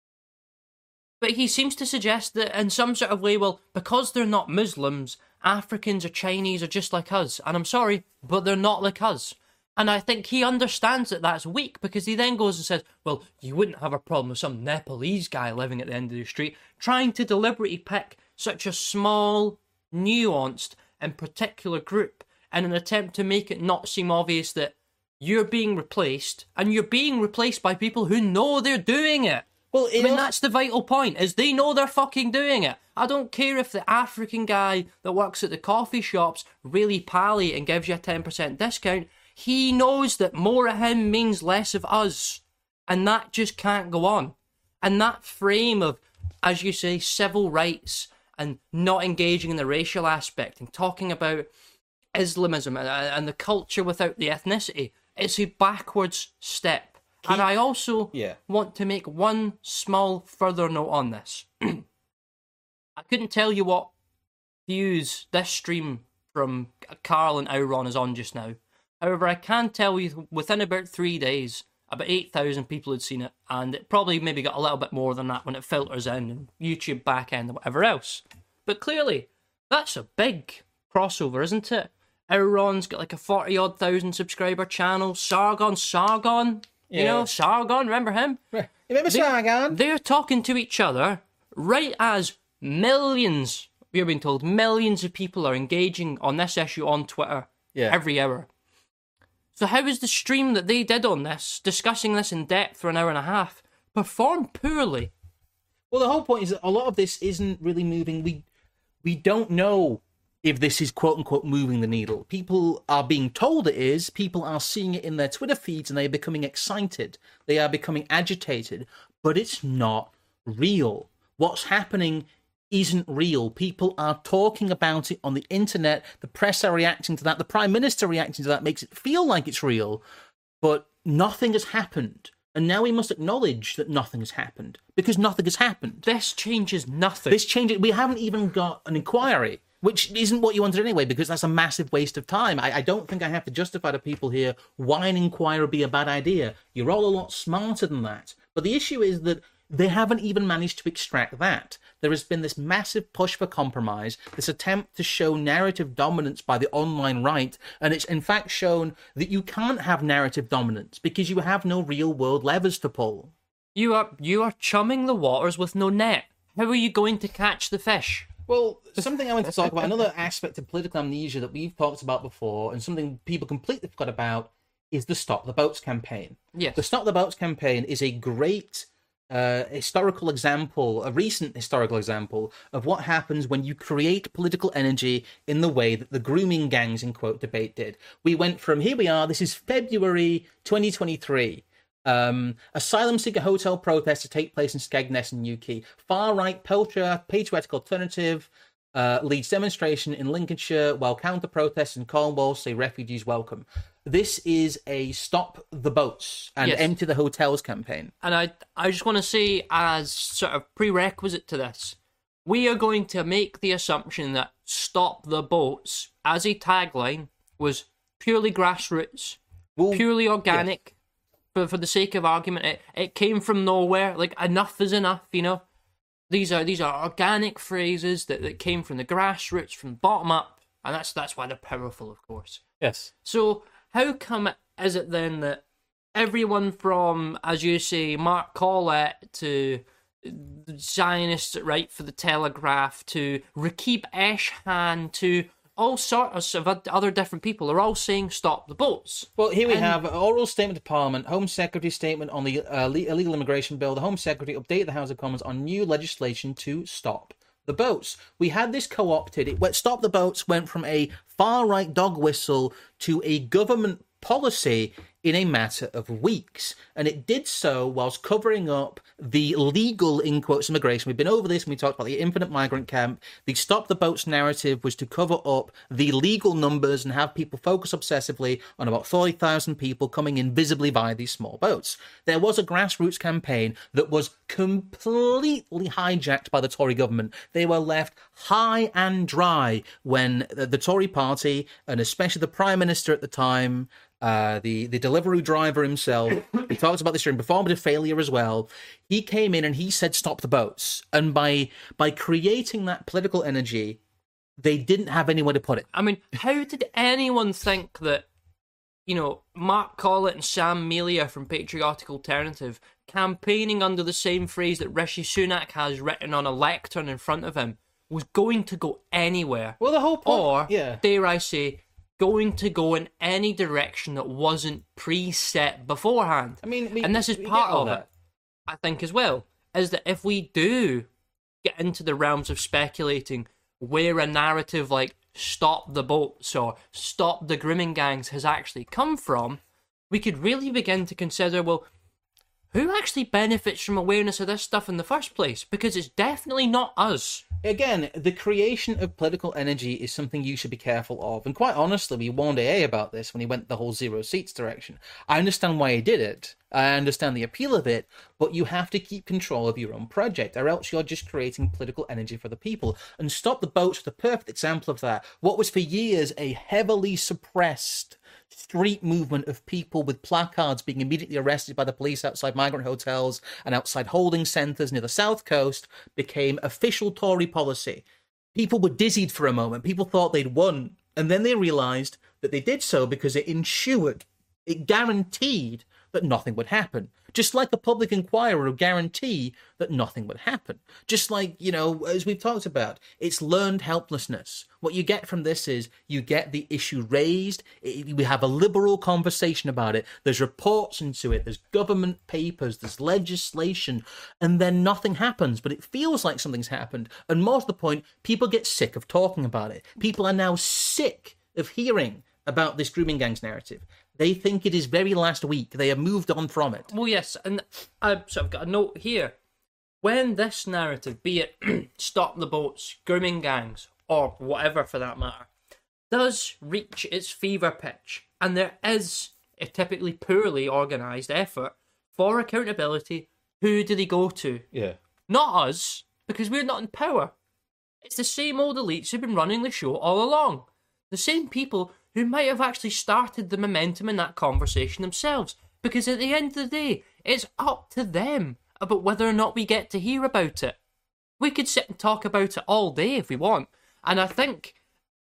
But he seems to suggest that in some sort of way, well, because they're not Muslims, Africans or Chinese are just like us. And I'm sorry, but they're not like us. And I think he understands that that's weak, because he then goes and says, well, you wouldn't have a problem with some Nepalese guy living at the end of the street trying to deliberately pick such a small, nuanced and particular group in an attempt to make it not seem obvious that you're being replaced, and you're being replaced by people who know they're doing it. Well, I mean, that's the vital point, is they know they're fucking doing it. I don't care if the African guy that works at the coffee shops really pally and gives you a ten percent discount. He knows that more of him means less of us. And that just can't go on. And that frame of, as you say, civil rights and not engaging in the racial aspect and talking about Islamism and, and the culture without the ethnicity, it's a backwards step. Keep, and I also yeah. want to make one small further note on this. I couldn't tell you what views this stream from Carl and Auron is on just now. However, I can tell you within about three days, about eight thousand people had seen it, and it probably maybe got a little bit more than that when it filters in, and YouTube backend and whatever else. But clearly, that's a big crossover, isn't it? Auron's got like a forty-odd thousand subscriber channel. Sargon, Sargon, you Yeah. know, Sargon, remember him? You remember They- Sargon? They're talking to each other right as millions, we're being told, millions of people are engaging on this issue on Twitter Yeah. every hour. So how is the stream that they did on this, discussing this in depth for an hour and a half, perform poorly? Well, the whole point is that a lot of this isn't really moving. We we don't know if this is quote unquote moving the needle. People are being told it is. People are seeing it in their Twitter feeds and they are becoming excited. They are becoming agitated, but it's not real. What's happening isn't real. People are talking about it on the internet. The press are reacting to that. The Prime Minister reacting to that makes it feel like it's real, but nothing has happened. And now we must acknowledge that nothing has happened because nothing has happened. This changes nothing. This changes. We haven't even got an inquiry, which isn't what you wanted anyway, because that's a massive waste of time. I, I don't think I have to justify to people here why an inquiry would be a bad idea. You're all a lot smarter than that. But the issue is that they haven't even managed to extract that. There has been this massive push for compromise, this attempt to show narrative dominance by the online right, and it's in fact shown that you can't have narrative dominance because you have no real-world levers to pull. You are you are chumming the waters with no net. How are you going to catch the fish? Well, something I want to talk about, another aspect of political amnesia that we've talked about before, and something people completely forgot about, is the Stop the Boats campaign. Yes. The Stop the Boats campaign is a great uh, historical example, a recent historical example, of what happens when you create political energy in the way that the grooming gangs, in quote, debate did. We went from, here we are, this is February twenty twenty-three. Um, asylum seeker hotel protest to take place in Skegness and Newquay. Far-right Pelcher, patriotic alternative, uh, leads demonstration in Lincolnshire, while counter-protests in Cornwall say refugees welcome. This is a Stop the Boats and Yes. Empty the Hotels campaign. And I, I just want to say, as sort of prerequisite to this, we are going to make the assumption that Stop the Boats, as a tagline, was purely grassroots, Well, purely organic, for, for the sake of argument. It, it came from nowhere. Like, enough is enough, you know? These are these are organic phrases that, that came from the grassroots, from bottom up, and that's that's why they're powerful, of course. Yes. So how come is it then that everyone from, as you say, Mark Collett to the Zionists that write for the Telegraph to Rakib Eshan to all sorts of other different people are all saying stop the boats? Well, here we And- have an oral statement to Parliament, Home Secretary statement on the uh, le- illegal immigration bill. The Home Secretary updated the House of Commons on new legislation to stop the boats. We had this co-opted. It went, Stop the Boats went from a far-right dog whistle to a government policy in a matter of weeks. And it did so whilst covering up the legal, in quotes, immigration. We've been over this when we talked about the infinite migrant camp. The Stop the Boats narrative was to cover up the legal numbers and have people focus obsessively on about forty thousand people coming in visibly via these small boats. There was a grassroots campaign that was completely hijacked by the Tory government. They were left high and dry when the, the Tory party, and especially the Prime Minister at the time, Uh, the, the delivery driver himself, he talks about this during performative failure as well. He came in and he said, stop the boats. And by by creating that political energy, they didn't have anywhere to put it. I mean, how did anyone think that, you know, Mark Collett and Sam Melia from Patriotic Alternative campaigning under the same phrase that Rishi Sunak has written on a lectern in front of him was going to go anywhere? Well, the whole point... Or, yeah. dare I say, going to go in any direction that wasn't preset beforehand. I mean, we, and this is we part get all of that. it, I think, as well, is that if we do get into the realms of speculating where a narrative like stop the boats or stop the grooming gangs has actually come from, we could really begin to consider, well, who actually benefits from awareness of this stuff in the first place? Because it's definitely not us. Again, the creation of political energy is something you should be careful of. And quite honestly, we warned A A about this when he went the whole zero seats direction. I understand why he did it. I understand the appeal of it, but you have to keep control of your own project, or else you're just creating political energy for the people. And Stop the Boats was the perfect example of that. What was for years a heavily suppressed street movement of people with placards being immediately arrested by the police outside migrant hotels and outside holding centres near the south coast became official Tory policy. People were dizzied for a moment. People thought they'd won. And then they realised that they did so because it ensured, it guaranteed that nothing would happen. Just like a public inquiry would guarantee that nothing would happen. Just like, you know, as we've talked about, it's learned helplessness. What you get from this is you get the issue raised, it, we have a liberal conversation about it, there's reports into it, there's government papers, there's legislation, and then nothing happens, but it feels like something's happened. And more to the point, people get sick of talking about it. People are now sick of hearing about this grooming gangs narrative. They think it is very last week. They have moved on from it. Well, yes, and I've sort of got a note here. When this narrative, be it Stop the Boats, grooming gangs, or whatever for that matter, does reach its fever pitch, and there is a typically poorly organised effort for accountability, who do they go to? Yeah. Not us, because we're not in power. It's the same old elites who've been running the show all along. The same people who might have actually started the momentum in that conversation themselves. Because at the end of the day, it's up to them about whether or not we get to hear about it. We could sit and talk about it all day if we want. And I think,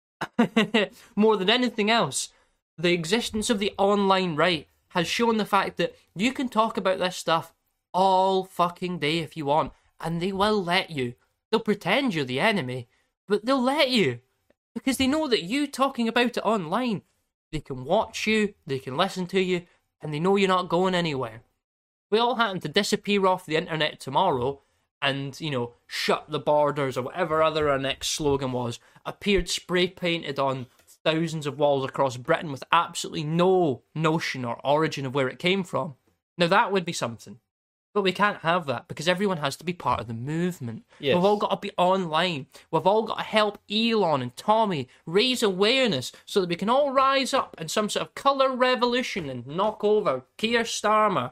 more than anything else, the existence of the online right has shown the fact that you can talk about this stuff all fucking day if you want. And they will let you. They'll pretend you're the enemy, but they'll let you. Because they know that you talking about it online, they can watch you, they can listen to you, and they know you're not going anywhere. We all happen to disappear off the internet tomorrow and, you know, shut the borders or whatever other our next slogan was, appeared spray painted on thousands of walls across Britain with absolutely no notion or origin of where it came from. Now that would be something. But we can't have that because everyone has to be part of the movement. Yes. We've all got to be online. We've all got to help Elon and Tommy raise awareness so that we can all rise up in some sort of colour revolution and knock over Keir Starmer.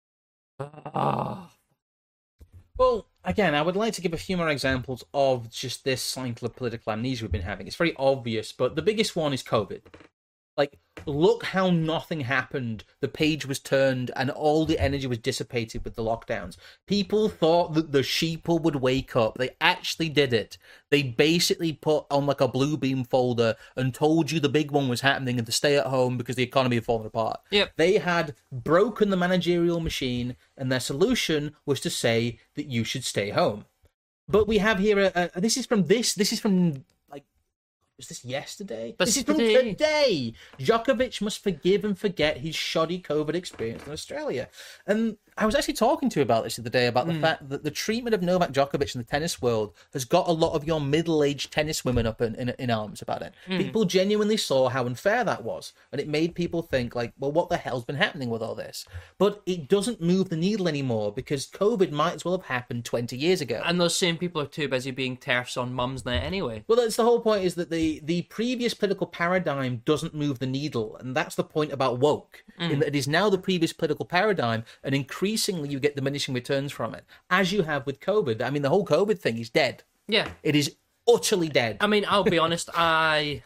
Ah. Well, again, I would like to give a few more examples of just this cycle of political amnesia we've been having. It's very obvious, but the biggest one is COVID. Like, look how nothing happened. The page was turned and all the energy was dissipated with the lockdowns. People thought that the sheeple would wake up. They actually did it. They basically put on like a blue beam folder and told you the big one was happening and to stay at home because the economy had fallen apart. Yep. They had broken the managerial machine and their solution was to say that you should stay home. But we have here, a, a, this is from this, this is from... Was this yesterday? This is from today. today. Djokovic must forgive and forget his shoddy COVID experience in Australia. And I was actually talking to you about this the other day, about the mm. fact that the treatment of Novak Djokovic in the tennis world has got a lot of your middle-aged tennis women up in, in, in arms about it. Mm. People genuinely saw how unfair that was. And it made people think, like, well, what the hell's been happening with all this? But it doesn't move the needle anymore because COVID might as well have happened twenty years ago. And those same people are too busy being TERFs on Mumsnet anyway. Well, that's the whole point, is that the, the previous political paradigm doesn't move the needle. And that's the point about woke, mm. in that it is now the previous political paradigm, and increasingly you get diminishing returns from it, as you have with COVID. I mean, the whole COVID thing is dead. Yeah. It is utterly dead. I mean, I'll be honest, I...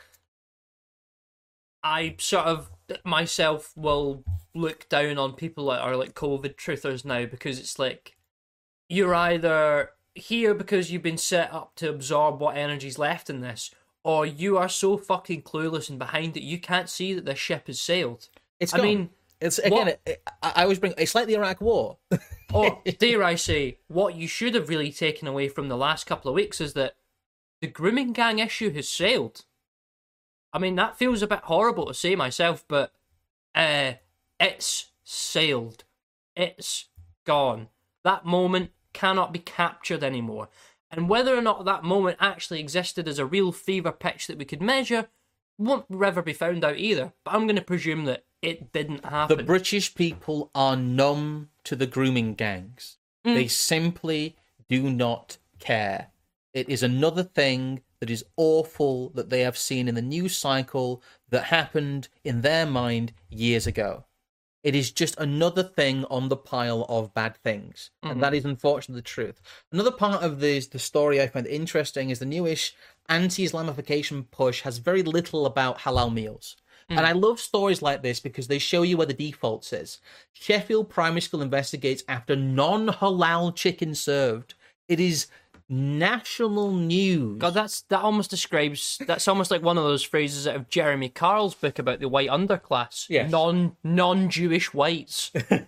I sort of, myself, will look down on people that are like COVID truthers now, because it's like, you're either here because you've been set up to absorb what energy's left in this, or you are so fucking clueless and behind it, you can't see that the ship has sailed. It's I gone. mean... It's again. It, it, I always bring. It's like the Iraq War. Or dare I say, what you should have really taken away from the last couple of weeks is that the grooming gang issue has sailed. I mean, that feels a bit horrible to say myself, but uh, it's sailed. It's gone. That moment cannot be captured anymore. And whether or not that moment actually existed as a real fever pitch that we could measure won't ever be found out either. But I'm going to presume that it didn't happen. The British people are numb to the grooming gangs. Mm. They simply do not care. It is another thing that is awful that they have seen in the news cycle that happened in their mind years ago. It is just another thing on the pile of bad things. Mm-hmm. And that is unfortunately the truth. Another part of this, the story I find interesting is the newish anti-Islamification push has very little about halal meals. Mm. And I love stories like this because they show you where the default is. Sheffield Primary School investigates after non-halal chicken served. It is national news. God, that's that almost describes. That's almost like one of those phrases out of Jeremy Carl's book about the white underclass. Yes. Non non Jewish whites,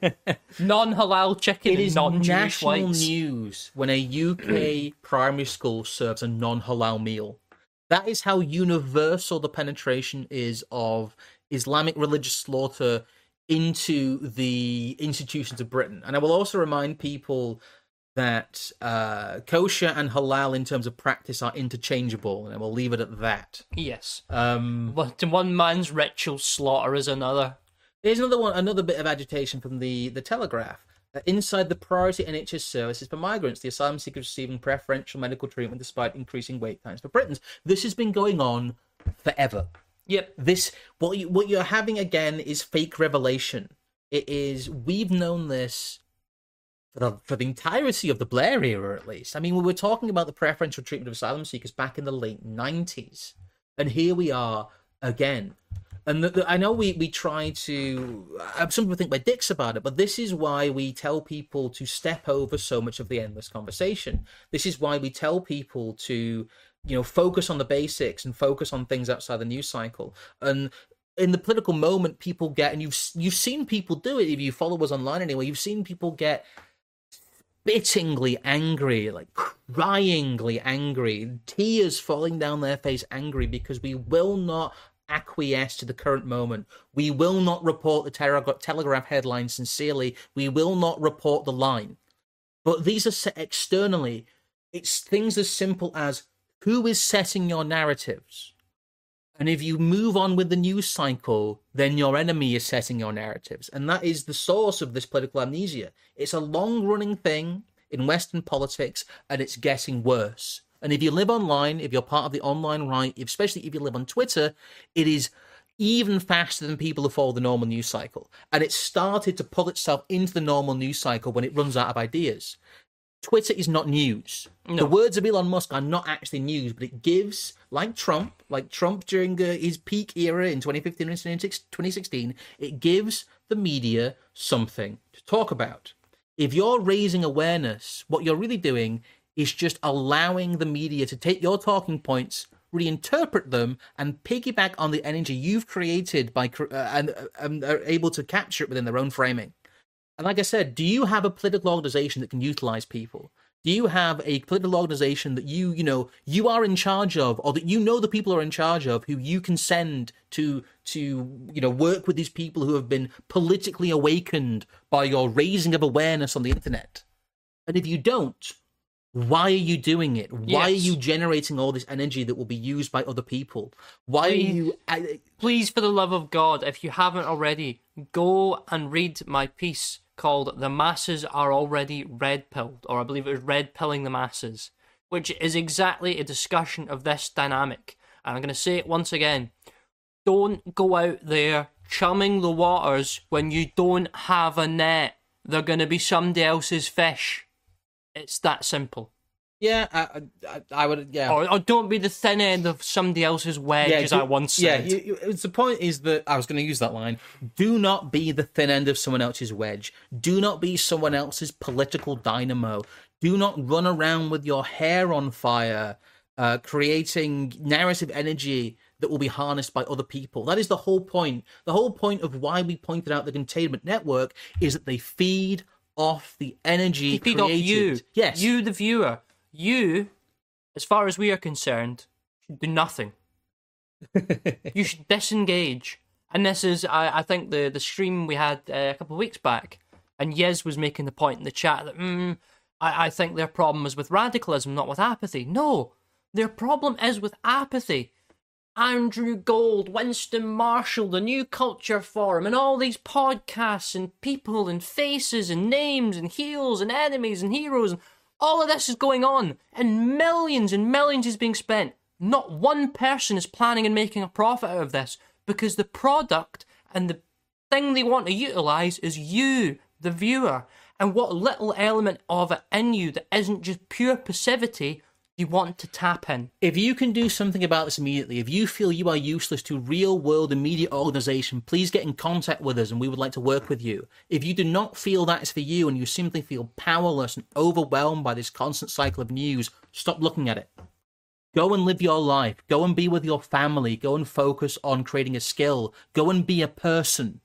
non halal chicken. It is non Jewish national whites. news when a U K primary school serves a non halal meal. That is how universal the penetration is of Islamic religious slaughter into the institutions of Britain. And I will also remind people that uh, kosher and halal in terms of practice are interchangeable, and we'll leave it at that. Yes. Um, but one man's ritual slaughter is another. Here's another one, another bit of agitation from the, the Telegraph. Uh, inside the priority N H S services for migrants, the asylum seekers receiving preferential medical treatment despite increasing wait times for Britons. This has been going on forever. Yep. This what you, what you're having again is fake revelation. It is we've known this For the, for the entirety of the Blair era, at least. I mean, we were talking about the preferential treatment of asylum seekers back in the late nineties. And here we are again. And the, the, I know we, we try to... Uh, some people think we're dicks about it, but this is why we tell people to step over so much of the endless conversation. This is why we tell people to, you know, focus on the basics and focus on things outside the news cycle. And in the political moment, people get... And you've you've seen people do it, if you follow us online anyway, you've seen people get bittingly angry, like cryingly angry, tears falling down their face angry because we will not acquiesce to the current moment. We will not report the Tele- Telegraph headline sincerely. We will not report the line. But these are set externally. It's things as simple as who is setting your narratives? And if you move on with the news cycle, then your enemy is setting your narratives. And that is the source of this political amnesia. It's a long-running thing in Western politics, and it's getting worse. And if you live online, if you're part of the online right, especially if you live on Twitter, it is even faster than people who follow the normal news cycle. And it started to pull itself into the normal news cycle when it runs out of ideas. Twitter is not news. No. The words of Elon Musk are not actually news, but it gives, like Trump, like Trump during uh, his peak era in twenty fifteen and twenty sixteen, it gives the media something to talk about. If you're raising awareness, what you're really doing is just allowing the media to take your talking points, reinterpret them, and piggyback on the energy you've created by uh, and, uh, and are able to capture it within their own framing. And like I said, do you have a political organization that can utilize people? Do you have a political organization that you, you know, you are in charge of, or that you know the people are in charge of, who you can send to, to, you know, work with these people who have been politically awakened by your raising of awareness on the internet? And if you don't, why are you doing it? Why yes. are you generating all this energy that will be used by other people? Why please, are you... Uh, please, for the love of God, if you haven't already, go and read my piece called The Masses Are Already Red-Pilled, or I believe it was Red-Pilling the Masses, which is exactly a discussion of this dynamic. And I'm going to say it once again. Don't go out there chumming the waters when you don't have a net. They're going to be somebody else's fish. It's that simple. Yeah, I, I, I would. Yeah, or, or don't be the thin end of somebody else's wedge, yeah, as do, I once said. Yeah, you, you, the point is that I was going to use that line. Do not be the thin end of someone else's wedge. Do not be someone else's political dynamo. Do not run around with your hair on fire, uh, creating narrative energy that will be harnessed by other people. That is the whole point. The whole point of why we pointed out the Containment Network is that they feed off the energy they feed created. Off you. Yes. You, the viewer. You, as far as we are concerned, should do nothing. You should disengage. And this is, I, I think, the, the stream we had uh, a couple of weeks back, and Yez was making the point in the chat that, mm, I, I think their problem is with radicalism, not with apathy. No, their problem is with apathy. Andrew Gold, Winston Marshall, the New Culture Forum, and all these podcasts and people and faces and names and heels and enemies and heroes, and all of this is going on, and millions and millions is being spent. Not one person is planning on making a profit out of this, because the product and the thing they want to utilise is you, the viewer, and what little element of it in you that isn't just pure passivity you want to tap in. If you can do something about this immediately, if you feel you are useless to real-world immediate organisation, please get in contact with us and we would like to work with you. If you do not feel that is for you and you simply feel powerless and overwhelmed by this constant cycle of news, stop looking at it. Go and live your life. Go and be with your family. Go and focus on creating a skill. Go and be a person.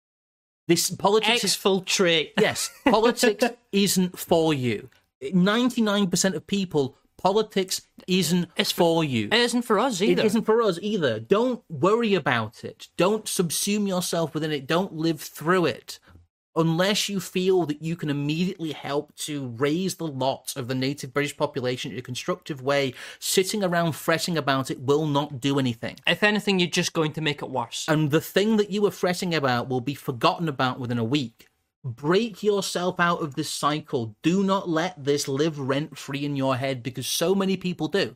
This politics is... Exfiltrate. Yes, politics isn't for you. ninety-nine percent of people... Politics isn't It's for you. It isn't for us either. It isn't for us either. Don't worry about it. Don't subsume yourself within it. Don't live through it. Unless you feel that you can immediately help to raise the lot of the native British population in a constructive way, sitting around fretting about it will not do anything. If anything, you're just going to make it worse. And the thing that you were fretting about will be forgotten about within a week. Break yourself out of this cycle. Do not let this live rent-free in your head, because so many people do.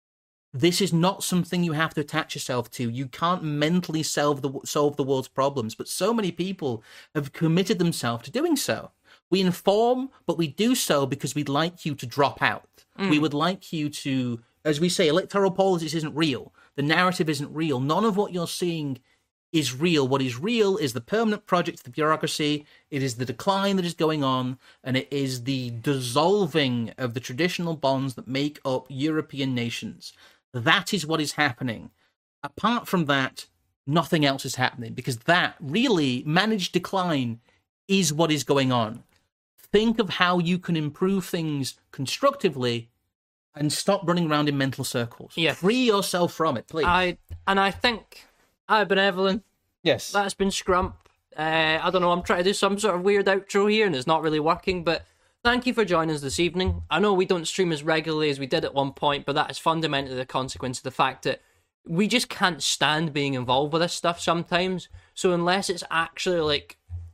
This is not something you have to attach yourself to. You can't mentally solve the, solve the world's problems, but so many people have committed themselves to doing so. We inform, but we do so because we'd like you to drop out. Mm. We would like you to, as we say, electoral politics isn't real. The narrative isn't real. None of what you're seeing is real. What is real is the permanent project of the bureaucracy, it is the decline that is going on, and it is the dissolving of the traditional bonds that make up European nations. That is what is happening. Apart from that, nothing else is happening, because that, really, managed decline is what is going on. Think of how you can improve things constructively and stop running around in mental circles. Yes. Free yourself from it, please. I And I think... I've been Evelyn. Yes. That's been Scrump. Uh, I don't know, I'm trying to do some sort of weird outro here and it's not really working, but thank you for joining us this evening. I know we don't stream as regularly as we did at one point, but that is fundamentally the consequence of the fact that we just can't stand being involved with this stuff sometimes. So unless it's actually, like,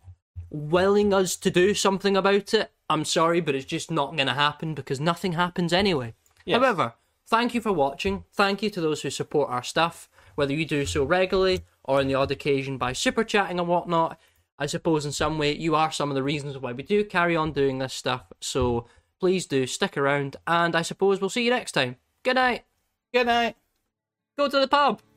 willing us to do something about it, I'm sorry, but it's just not going to happen because nothing happens anyway. Yes. However, thank you for watching. Thank you to those who support our stuff, whether you do so regularly or on the odd occasion by super chatting and whatnot. I suppose in some way you are some of the reasons why we do carry on doing this stuff. So please do stick around, and I suppose we'll see you next time. Good night. Good night. Go to the pub.